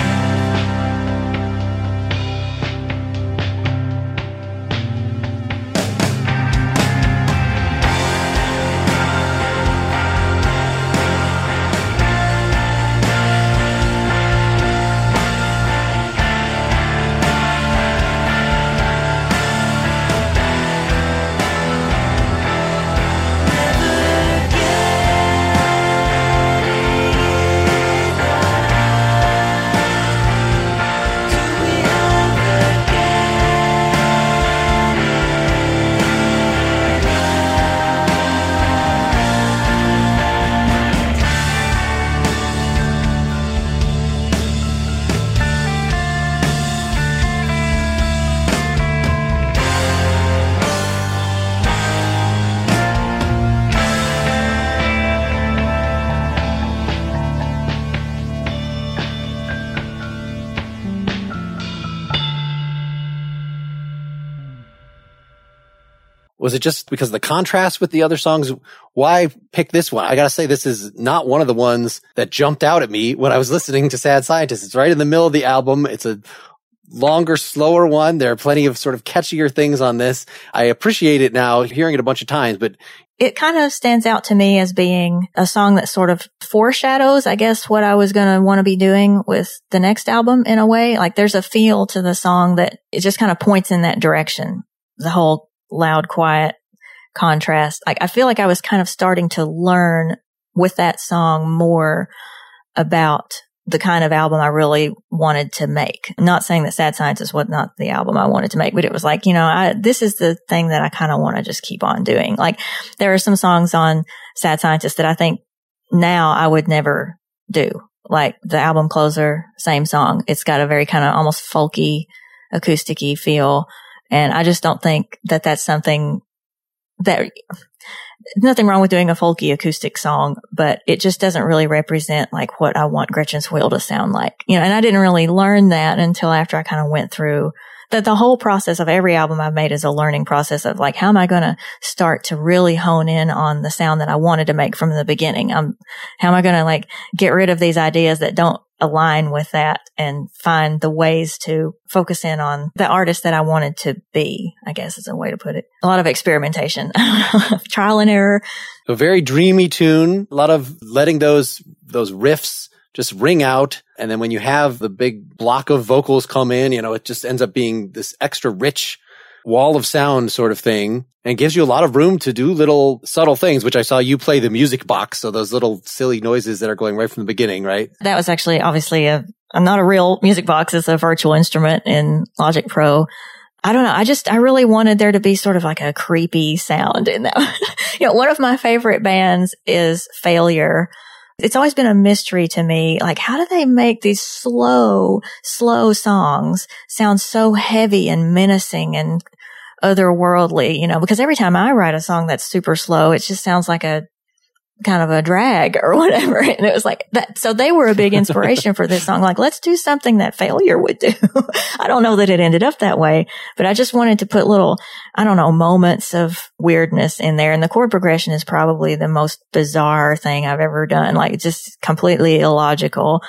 Was it just because of the contrast with the other songs? Why pick this one? I gotta say, this is not one of the ones that jumped out at me when I was listening to Sad Scientist. It's right in the middle of the album. It's a longer, slower one. There are plenty of sort of catchier things on this. I appreciate it now, hearing it a bunch of times, but It kind of stands out to me as being a song that sort of foreshadows, I guess, what I was going to want to be doing with the next album in a way. Like there's a feel to the song that it just kind of points in that direction. The whole loud, quiet contrast. Like I feel like I was kind of starting to learn with that song more about the kind of album I really wanted to make. I'm not saying that Sad Scientist was not the album I wanted to make, but it was like, you know, I, this is the thing that I kind of want to just keep on doing. Like there are some songs on Sad Scientist that I think now I would never do. Like the album Closer, same song. It's got a very kind of almost folky, acoustic-y feel. And I just don't think that that's something that, nothing wrong with doing a folky acoustic song, but it just doesn't really represent like what I want Gretchen's Wheel to sound like. You know, and I didn't really learn that until after I kind of went through that. The whole process of every album I've made is a learning process of like, how am I going to start to really hone in on the sound that I wanted to make from the beginning? Um, how am I going to like get rid of these ideas that don't align with that and find the ways to focus in on the artist that I wanted to be, I guess is a way to put it. A lot of experimentation, trial and error. A very dreamy tune, a lot of letting those, those riffs just ring out. And then when you have the big block of vocals come in, you know, it just ends up being this extra rich wall of sound sort of thing, and gives you a lot of room to do little subtle things, which I saw you play the music box. So those little silly noises that are going right from the beginning, right? That was actually obviously a, not a real music box. It's a virtual instrument in Logic Pro. I don't know. I just, I really wanted there to be sort of like a creepy sound in that. You know, one of my favorite bands is Failure. It's always been a mystery to me. Like, how do they make these slow, slow songs sound so heavy and menacing and otherworldly, you know, because every time I write a song that's super slow, it just sounds like a kind of a drag or whatever. And it was like that. So they were a big inspiration for this song. Like, let's do something that Failure would do. I don't know that it ended up that way, but I just wanted to put little, I don't know, moments of weirdness in there. And the chord progression is probably the most bizarre thing I've ever done. Like, it's just completely illogical.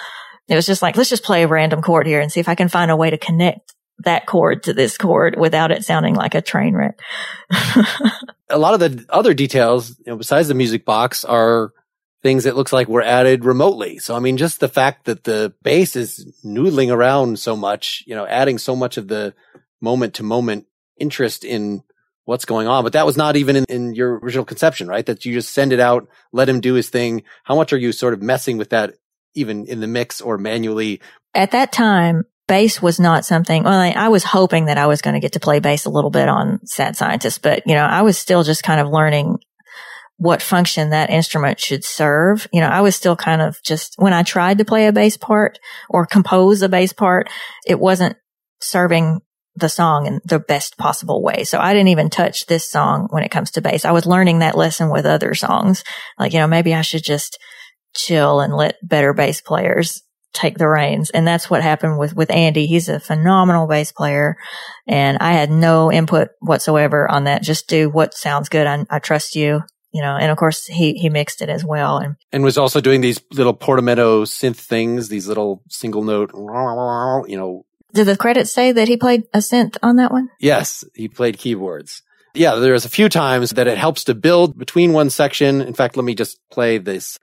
It was just like, let's just play a random chord here and see if I can find a way to connect that chord to this chord without it sounding like a train wreck. A lot of the other details, you know, besides the music box, are things that looks like were added remotely. So, I mean, just the fact that the bass is noodling around so much, you know, adding so much of the moment to moment interest in what's going on. But that was not even in, in your original conception, right? That you just send it out, let him do his thing. How much are you sort of messing with that even in the mix or manually? At that time, bass was not something, well, I, I was hoping that I was going to get to play bass a little bit on Sad Scientist, but, you know, I was still just kind of learning what function that instrument should serve. You know, I was still kind of just, when I tried to play a bass part or compose a bass part, it wasn't serving the song in the best possible way. So I didn't even touch this song when it comes to bass. I was learning that lesson with other songs. Like, you know, maybe I should just chill and let better bass players take the reins. And that's what happened with, with Andy. He's a phenomenal bass player and I had no input whatsoever on that. Just do what sounds good. I, I trust you. You know, and of course he, he mixed it as well. And, and was also doing these little portamento synth things, these little single note, you know. Did the credits say that he played a synth on that one? Yes, he played keyboards. Yeah, there's a few times that it helps to build between one section. In fact, let me just play this.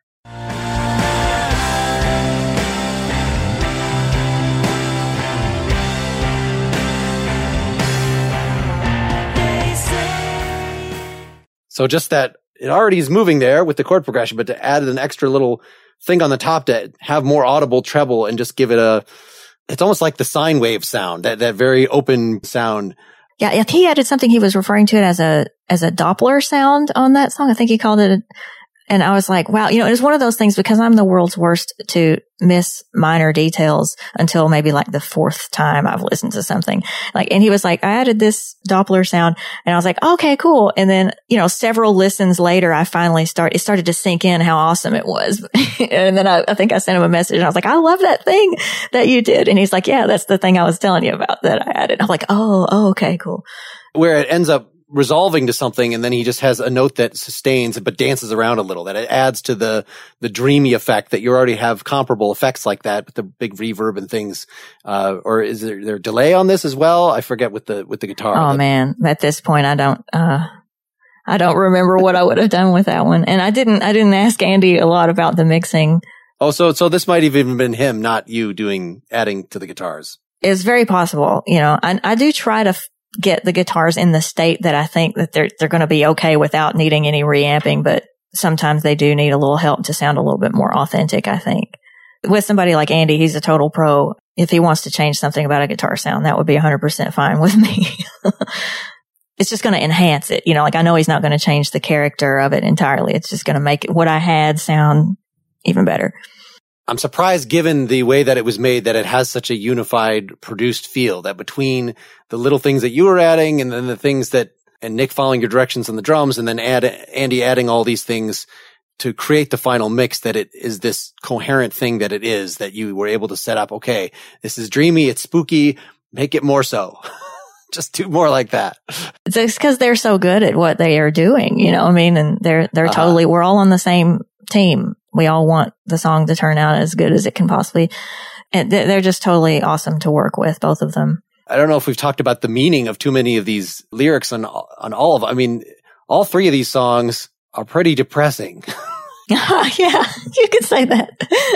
So just that it already is moving there with the chord progression, but to add an extra little thing on the top to have more audible treble and just give it a, it's almost like the sine wave sound, that, that very open sound. Yeah. If he added something, he was referring to it as a, as a Doppler sound on that song. I think he called it a, and I was like, wow, you know, it was one of those things because I'm the world's worst to miss minor details until maybe like the fourth time I've listened to something. Like, and he was like, I added this Doppler sound and I was like, okay, cool. And then, you know, several listens later, I finally started, it started to sink in how awesome it was. And then I, I think I sent him a message and I was like, I love that thing that you did. And he's like, yeah, that's the thing I was telling you about that I added. I'm like, oh, oh, okay, cool. Where it ends up resolving to something and then he just has a note that sustains but dances around a little, that it adds to the the dreamy effect that you already have comparable effects like that with the big reverb and things. Uh or is there, there a delay on this as well? I forget with the with the guitar. Oh the, man, at this point I don't uh I don't remember what I would have done with that one. And I didn't I didn't ask Andy a lot about the mixing. Oh, so so this might have even been him, not you doing adding to the guitars. It's very possible. You know, I I do try to f- get the guitars in the state that I think that they're, they're going to be okay without needing any reamping, but sometimes they do need a little help to sound a little bit more authentic, I think. With somebody like Andy, he's a total pro. If he wants to change something about a guitar sound, that would be one hundred percent fine with me. It's just going to enhance it. You know, like I know he's not going to change the character of it entirely. It's just going to make what I had sound even better. I'm surprised, given the way that it was made, that it has such a unified produced feel, that between the little things that you were adding and then the things that, and Nick following your directions on the drums and then add, Andy adding all these things to create the final mix, that it is this coherent thing that it is, that you were able to set up. Okay, this is dreamy. It's spooky. Make it more so. Just do more like that. It's because they're so good at what they are doing, you know what I mean? And they're, they're uh-huh. totally, we're all on the same team. We all want the song to turn out as good as it can possibly. And they're just totally awesome to work with, both of them. I don't know if we've talked about the meaning of too many of these lyrics on, on all of them. I mean, all three of these songs are pretty depressing. Yeah, you could say that.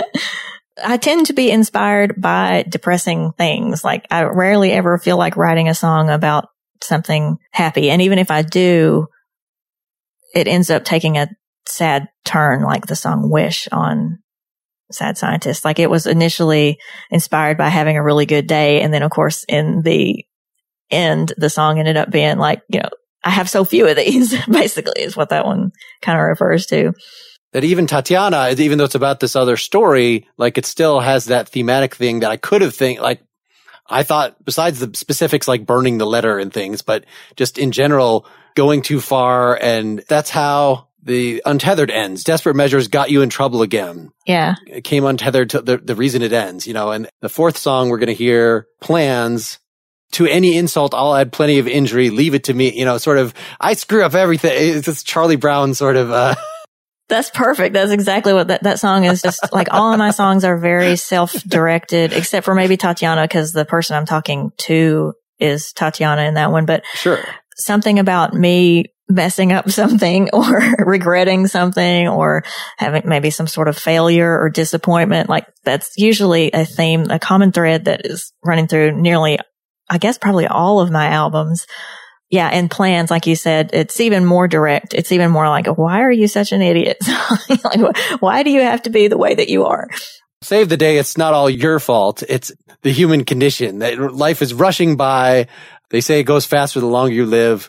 I tend to be inspired by depressing things. Like I rarely ever feel like writing a song about something happy. And even if I do, it ends up taking a sad turn, like the song Wish on Sad Scientist. Like it was initially inspired by having a really good day. And then of course in the end, the song ended up being like, you know, I have so few of these, basically is what that one kind of refers to. That even Tatiana, even though it's about this other story, like it still has that thematic thing that I could have think, like I thought, besides the specifics like burning the letter and things, but just in general, going too far. And that's how the Untethered ends. Desperate measures got you in trouble again. Yeah. It came untethered to the, the reason it ends, you know. And the fourth song we're going to hear, Plans. To any insult, I'll add plenty of injury. Leave it to me. You know, sort of, I screw up everything. It's this Charlie Brown sort of, uh, That's perfect. That's exactly what that, that song is. Just like all of my songs are very self-directed, except for maybe Tatiana, because the person I'm talking to is Tatiana in that one. But sure, something about me messing up something or regretting something or having maybe some sort of failure or disappointment. Like that's usually a theme, a common thread that is running through nearly, I guess, probably all of my albums. Yeah. And Plans, like you said, it's even more direct. It's even more like, why are you such an idiot? Like, why do you have to be the way that you are? Save the Day. It's not all your fault. It's the human condition that life is rushing by. They say it goes faster the longer you live.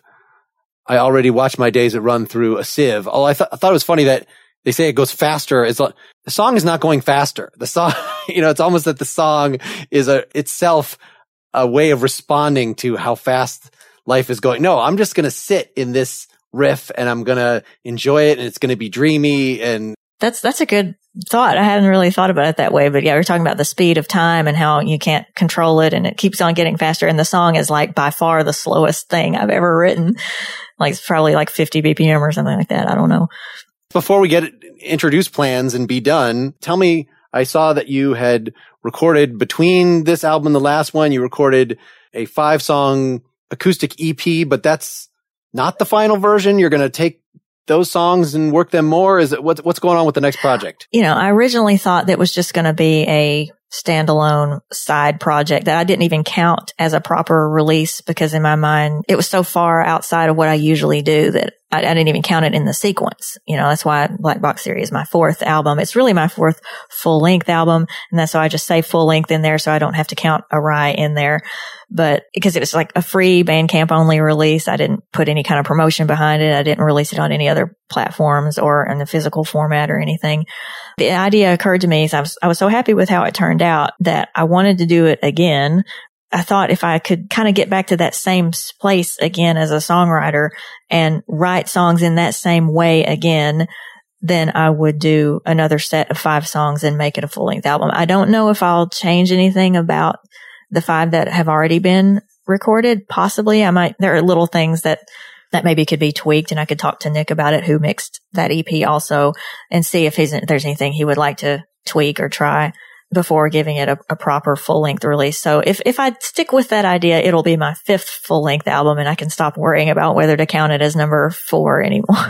I already watch my days that run through a sieve. Oh, I, th- I thought it was funny that they say it goes faster. It's like, the song is not going faster. The song, you know, it's almost that the song is a, itself a way of responding to how fast life is going. No, I'm just going to sit in this riff and I'm going to enjoy it and it's going to be dreamy. And that's, that's a good thought. I hadn't really thought about it that way, but yeah, we're talking about the speed of time and how you can't control it and it keeps on getting faster. And the song is like by far the slowest thing I've ever written. Like it's probably like fifty B P M or something like that. I don't know. Before we get introduce Plans and be done, tell me, I saw that you had recorded between this album and the last one, you recorded a five song acoustic E P, but that's not the final version. You're going to take those songs and work them more. Is it what's, what's going on with the next project? You know, I originally thought that was just going to be a standalone side project that I didn't even count as a proper release because in my mind, it was so far outside of what I usually do that I, I didn't even count it in the sequence. You know, that's why Black Box Theory is my fourth album. It's really my fourth full length album. And that's why I just say full length in there so I don't have to count a Rye in there. But because it was like a free Bandcamp only release, I didn't put any kind of promotion behind it. I didn't release it on any other platforms or in the physical format or anything. The idea occurred to me, so I was, I was so happy with how it turned out that I wanted to do it again. I thought if I could kind of get back to that same place again as a songwriter and write songs in that same way again, then I would do another set of five songs and make it a full length album. I don't know if I'll change anything about the five that have already been recorded. Possibly I might, there are little things that that maybe could be tweaked and I could talk to Nick about it, who mixed that E P also, and see if he's, if there's anything he would like to tweak or try before giving it a, a proper full-length release. So if, if I stick with that idea, it'll be my fifth full-length album and I can stop worrying about whether to count it as number four anymore.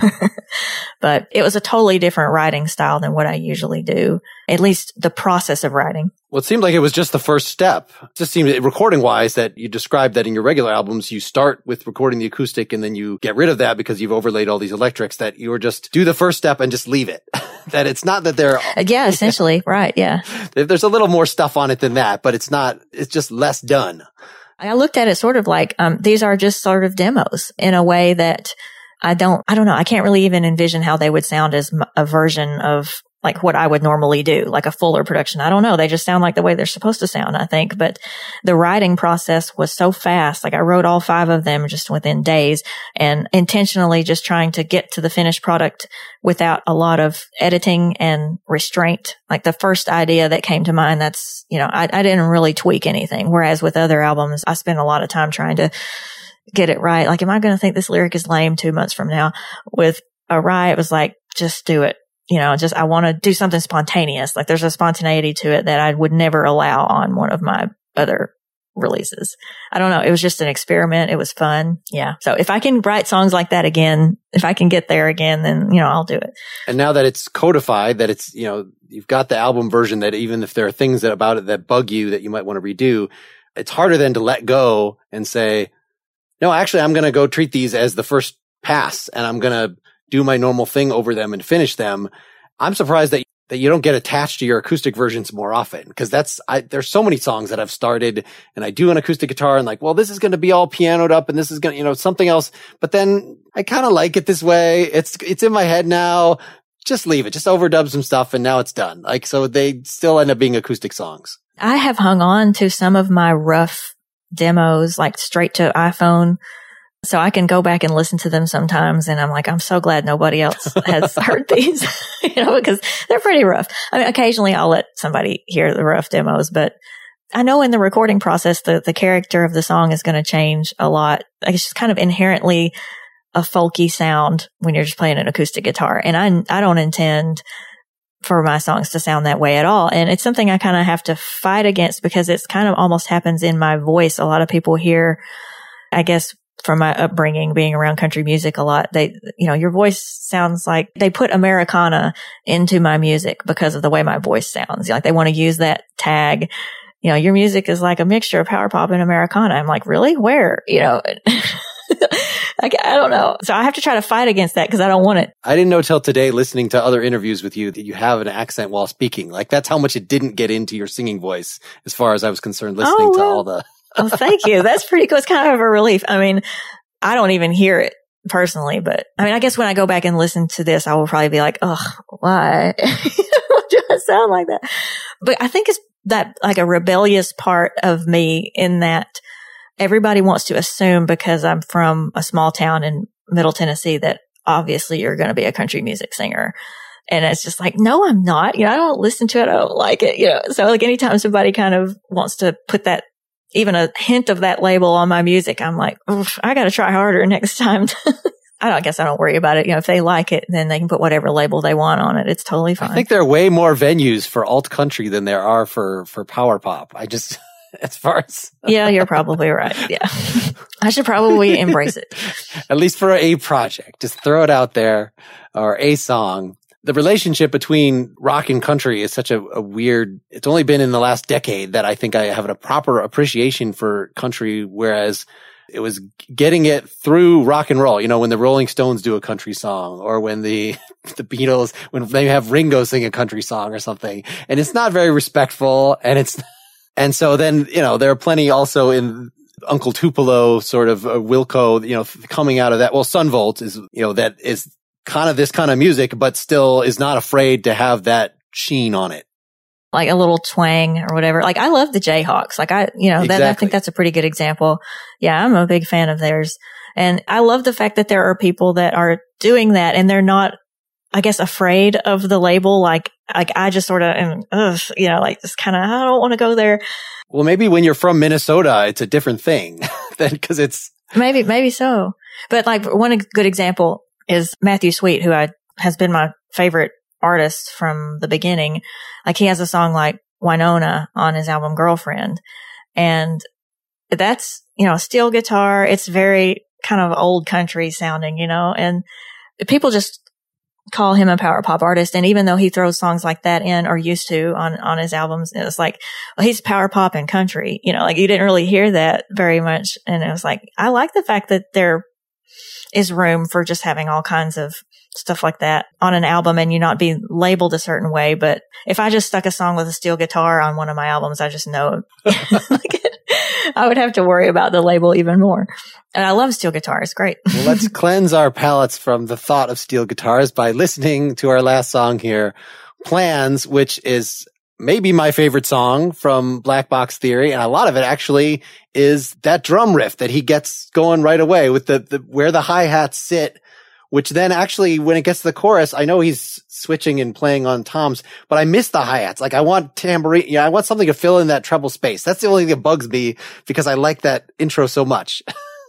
But it was a totally different writing style than what I usually do, at least the process of writing. Well, it seemed like it was just the first step. It just seemed recording-wise that you described that in your regular albums, you start with recording the acoustic and then you get rid of that because you've overlaid all these electrics, that you were just do the first step and just leave it. That it's not that they're... Uh, yeah, essentially. Right. Yeah. There's a little more stuff on it than that, but it's not, it's just less done. I looked at it sort of like, um, these are just sort of demos in a way that I don't, I don't know. I can't really even envision how they would sound as a version of like what I would normally do, like a fuller production. I don't know. They just sound like the way they're supposed to sound, I think. But the writing process was so fast. Like I wrote all five of them just within days and intentionally just trying to get to the finished product without a lot of editing and restraint. Like the first idea that came to mind, that's, you know, I, I didn't really tweak anything. Whereas with other albums, I spent a lot of time trying to get it right. Like, am I going to think this lyric is lame two months from now? With a Rye, it was like, just do it. You know, just, I want to do something spontaneous. Like there's a spontaneity to it that I would never allow on one of my other releases. I don't know. It was just an experiment. It was fun. Yeah. So if I can write songs like that again, if I can get there again, then, you know, I'll do it. And now that it's codified, that it's, you know, you've got the album version, that even if there are things that about it that bug you that you might want to redo, it's harder then to let go and say, no, actually, I'm going to go treat these as the first pass and I'm going to do my normal thing over them and finish them. I'm surprised that that you don't get attached to your acoustic versions more often, because that's, I, there's so many songs that I've started and I do an acoustic guitar and like, well, this is going to be all pianoed up and this is going to, you know, something else. But then I kind of like it this way. It's, it's in my head now. Just leave it. Just overdub some stuff and now it's done. Like, so they still end up being acoustic songs. I have hung on to some of my rough demos, like straight to iPhone. So I can go back and listen to them sometimes. And I'm like, I'm so glad nobody else has heard these, you know, because they're pretty rough. I mean, occasionally I'll let somebody hear the rough demos, but I know in the recording process, the, the character of the song is going to change a lot. Like it's just kind of inherently a folky sound when you're just playing an acoustic guitar. And I, I don't intend for my songs to sound that way at all. And it's something I kind of have to fight against because it's kind of almost happens in my voice. A lot of people hear, I guess, from my upbringing, being around country music a lot, they, you know, your voice sounds like they put Americana into my music because of the way my voice sounds. Like they want to use that tag. You know, your music is like a mixture of power pop and Americana. I'm like, really? Where? You know, like, I don't know. So I have to try to fight against that because I don't want it. I didn't know till today, listening to other interviews with you, that you have an accent while speaking. Like that's how much it didn't get into your singing voice, as far as I was concerned, listening oh, well, to all the. Oh, thank you. That's pretty cool. It's kind of a relief. I mean, I don't even hear it personally, but I mean, I guess when I go back and listen to this, I will probably be like, oh, why do I sound like that? But I think it's that like a rebellious part of me in that everybody wants to assume because I'm from a small town in Middle Tennessee that obviously you're going to be a country music singer. And it's just like, no, I'm not. You know, I don't listen to it. I don't like it. You know, so like anytime somebody kind of wants to put that, even a hint of that label on my music, I'm like, I got to try harder next time. I don't I guess I don't worry about it. You know, if they like it, then they can put whatever label they want on it. It's totally fine. I think there are way more venues for alt country than there are for, for power pop. I just, as far as. Yeah, you're probably right. Yeah. I should probably embrace it. At least for a project. Just throw it out there, or a song. The relationship between rock and country is such a, a weird, it's only been in the last decade that I think I have a proper appreciation for country, whereas it was getting it through rock and roll. You know, when the Rolling Stones do a country song, or when the, the Beatles, when they have Ringo sing a country song or something, and it's not very respectful. And it's, and so then, you know, there are plenty also in Uncle Tupelo, sort of uh, Wilco, you know, coming out of that. Well, Sunvolt is, you know, that is kind of this kind of music, but still is not afraid to have that sheen on it. Like a little twang or whatever. Like I love the Jayhawks. Like I, you know, that, exactly. I think that's a pretty good example. Yeah, I'm a big fan of theirs. And I love the fact that there are people that are doing that and they're not, I guess, afraid of the label. Like, like I just sort of am, ugh, you know, like just kind of, I don't want to go there. Well, maybe when you're from Minnesota, it's a different thing than, cause it's. Maybe, maybe so. But like one good example is Matthew Sweet, who I has been my favorite artist from the beginning. Like he has a song like Winona on his album Girlfriend. And that's, you know, steel guitar. It's very kind of old country sounding, you know, and people just call him a power pop artist. And even though he throws songs like that in, or used to on, on his albums, it's like, well, he's power pop and country, you know, like you didn't really hear that very much. And it was like, I like the fact that there is room for just having all kinds of stuff like that on an album and you not be labeled a certain way. But if I just stuck a song with a steel guitar on one of my albums, I just know like, I would have to worry about the label even more. And I love steel guitar. It's great. Well, let's cleanse our palates from the thought of steel guitars by listening to our last song here, Plans, which is maybe my favorite song from Black Box Theory. And a lot of it actually is that drum riff that he gets going right away with the, the where the hi-hats sit, which then actually, when it gets to the chorus, I know he's switching and playing on toms, but I miss the hi-hats. Like I want tambourine, yeah, I want something to fill in that treble space. That's the only thing that bugs me because I like that intro so much.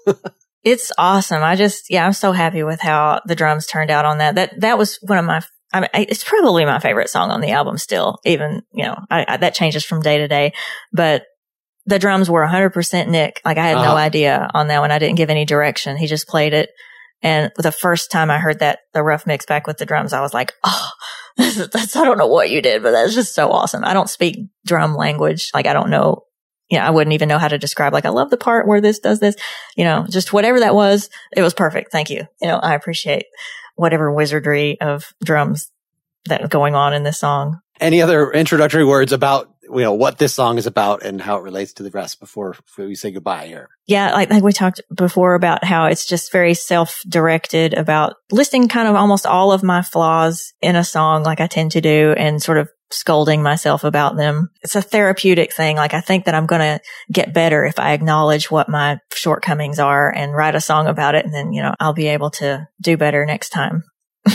It's awesome. I just, yeah, I'm so happy with how the drums turned out on that. That, that was one of my, I mean, it's probably my favorite song on the album still, even, you know, I, I, that changes from day to day, but the drums were one hundred percent Nick. Like I had uh-huh. no idea on that one. I didn't give any direction. He just played it. And the first time I heard that, the rough mix back with the drums, I was like, oh, that's, that's, I don't know what you did, but that's just so awesome. I don't speak drum language. Like I don't know, you know, I wouldn't even know how to describe, like, I love the part where this does this, you know, just whatever that was, it was perfect. Thank you. You know, I appreciate whatever wizardry of drums that's going on in this song. Any other introductory words about, you know, what this song is about and how it relates to the rest before, before we say goodbye here? Yeah, like, like we talked before about how it's just very self-directed, about listing kind of almost all of my flaws in a song, like I tend to do, and sort of scolding myself about them. It's a therapeutic thing. Like I think that I'm going to get better if I acknowledge what my shortcomings are and write a song about it. And then, you know, I'll be able to do better next time.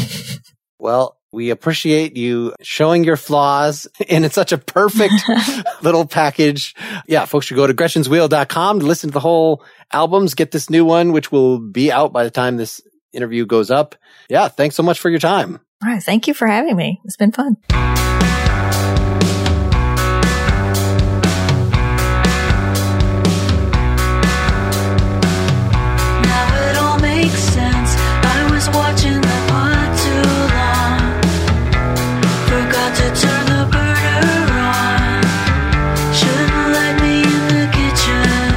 Well, we appreciate you showing your flaws in such a perfect little package. Yeah, folks should go to Gretchen's Wheel dot com to listen to the whole albums, get this new one, which will be out by the time this interview goes up. Yeah, thanks so much for your time. All right. Thank you for having me. It's been fun. Watching the pot too long, forgot to turn the burner on, shouldn't let me in the kitchen.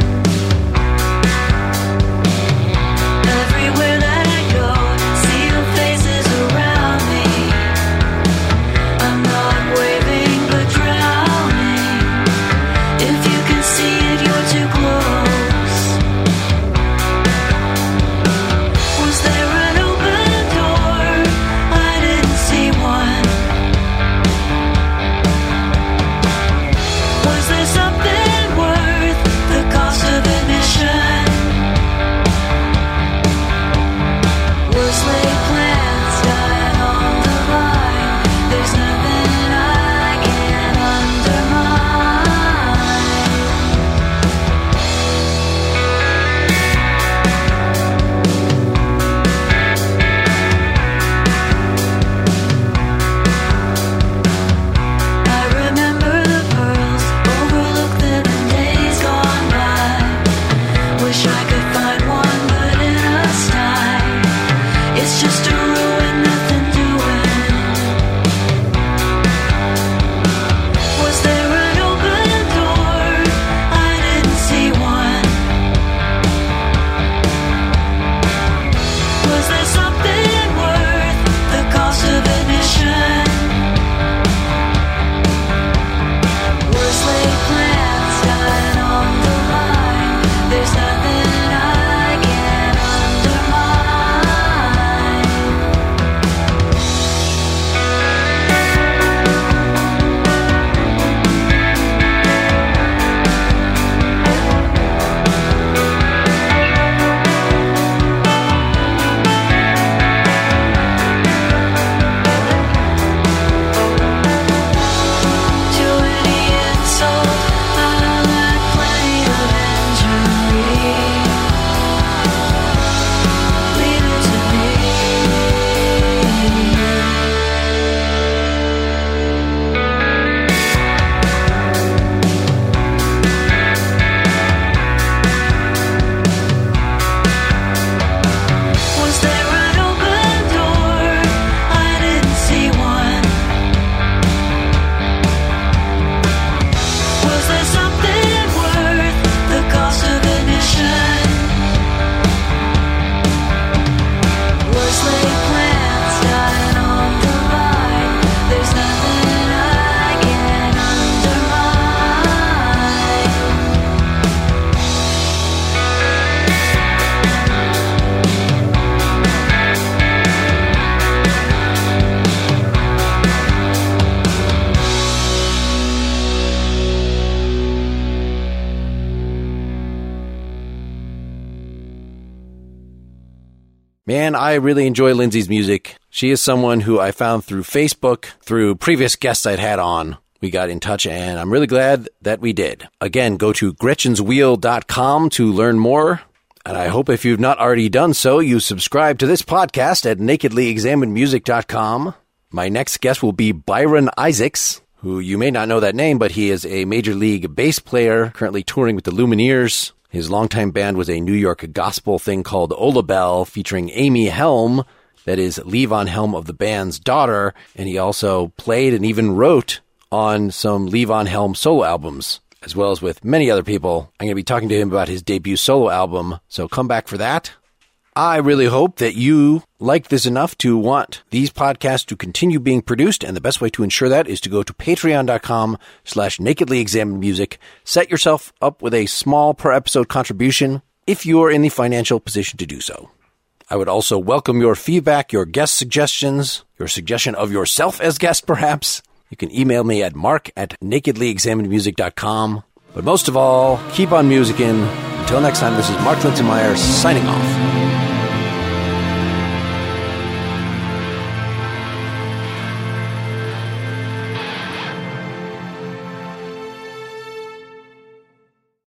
Everywhere that I go, see your faces around me. I'm not waving but drowning. If you can see it, you're too close. Was there Man, I really enjoy Lindsay's music. She is someone who I found through Facebook, through previous guests I'd had on. We got in touch, and I'm really glad that we did. Again, go to gretchens wheel dot com to learn more. And I hope if you've not already done so, you subscribe to this podcast at nakedly examined music dot com. My next guest will be Byron Isaacs, who you may not know that name, but he is a major league bass player, currently touring with the Lumineers. His longtime band was a New York gospel thing called Ola Bell, featuring Amy Helm, that is Levon Helm of the band's daughter, and he also played and even wrote on some Levon Helm solo albums, as well as with many other people. I'm going to be talking to him about his debut solo album, so come back for that. I really hope that you like this enough to want these podcasts to continue being produced, and the best way to ensure that is to go to patreon.com slash nakedly examined music. Set yourself up with a small per episode contribution if you're in the financial position to do so. I would also welcome your feedback, your guest suggestions, your suggestion of yourself as guest perhaps. You can email me at mark at nakedly examined music dot com. But most of all, keep on musicking. Until next time, this is Mark Linton Meyer signing off.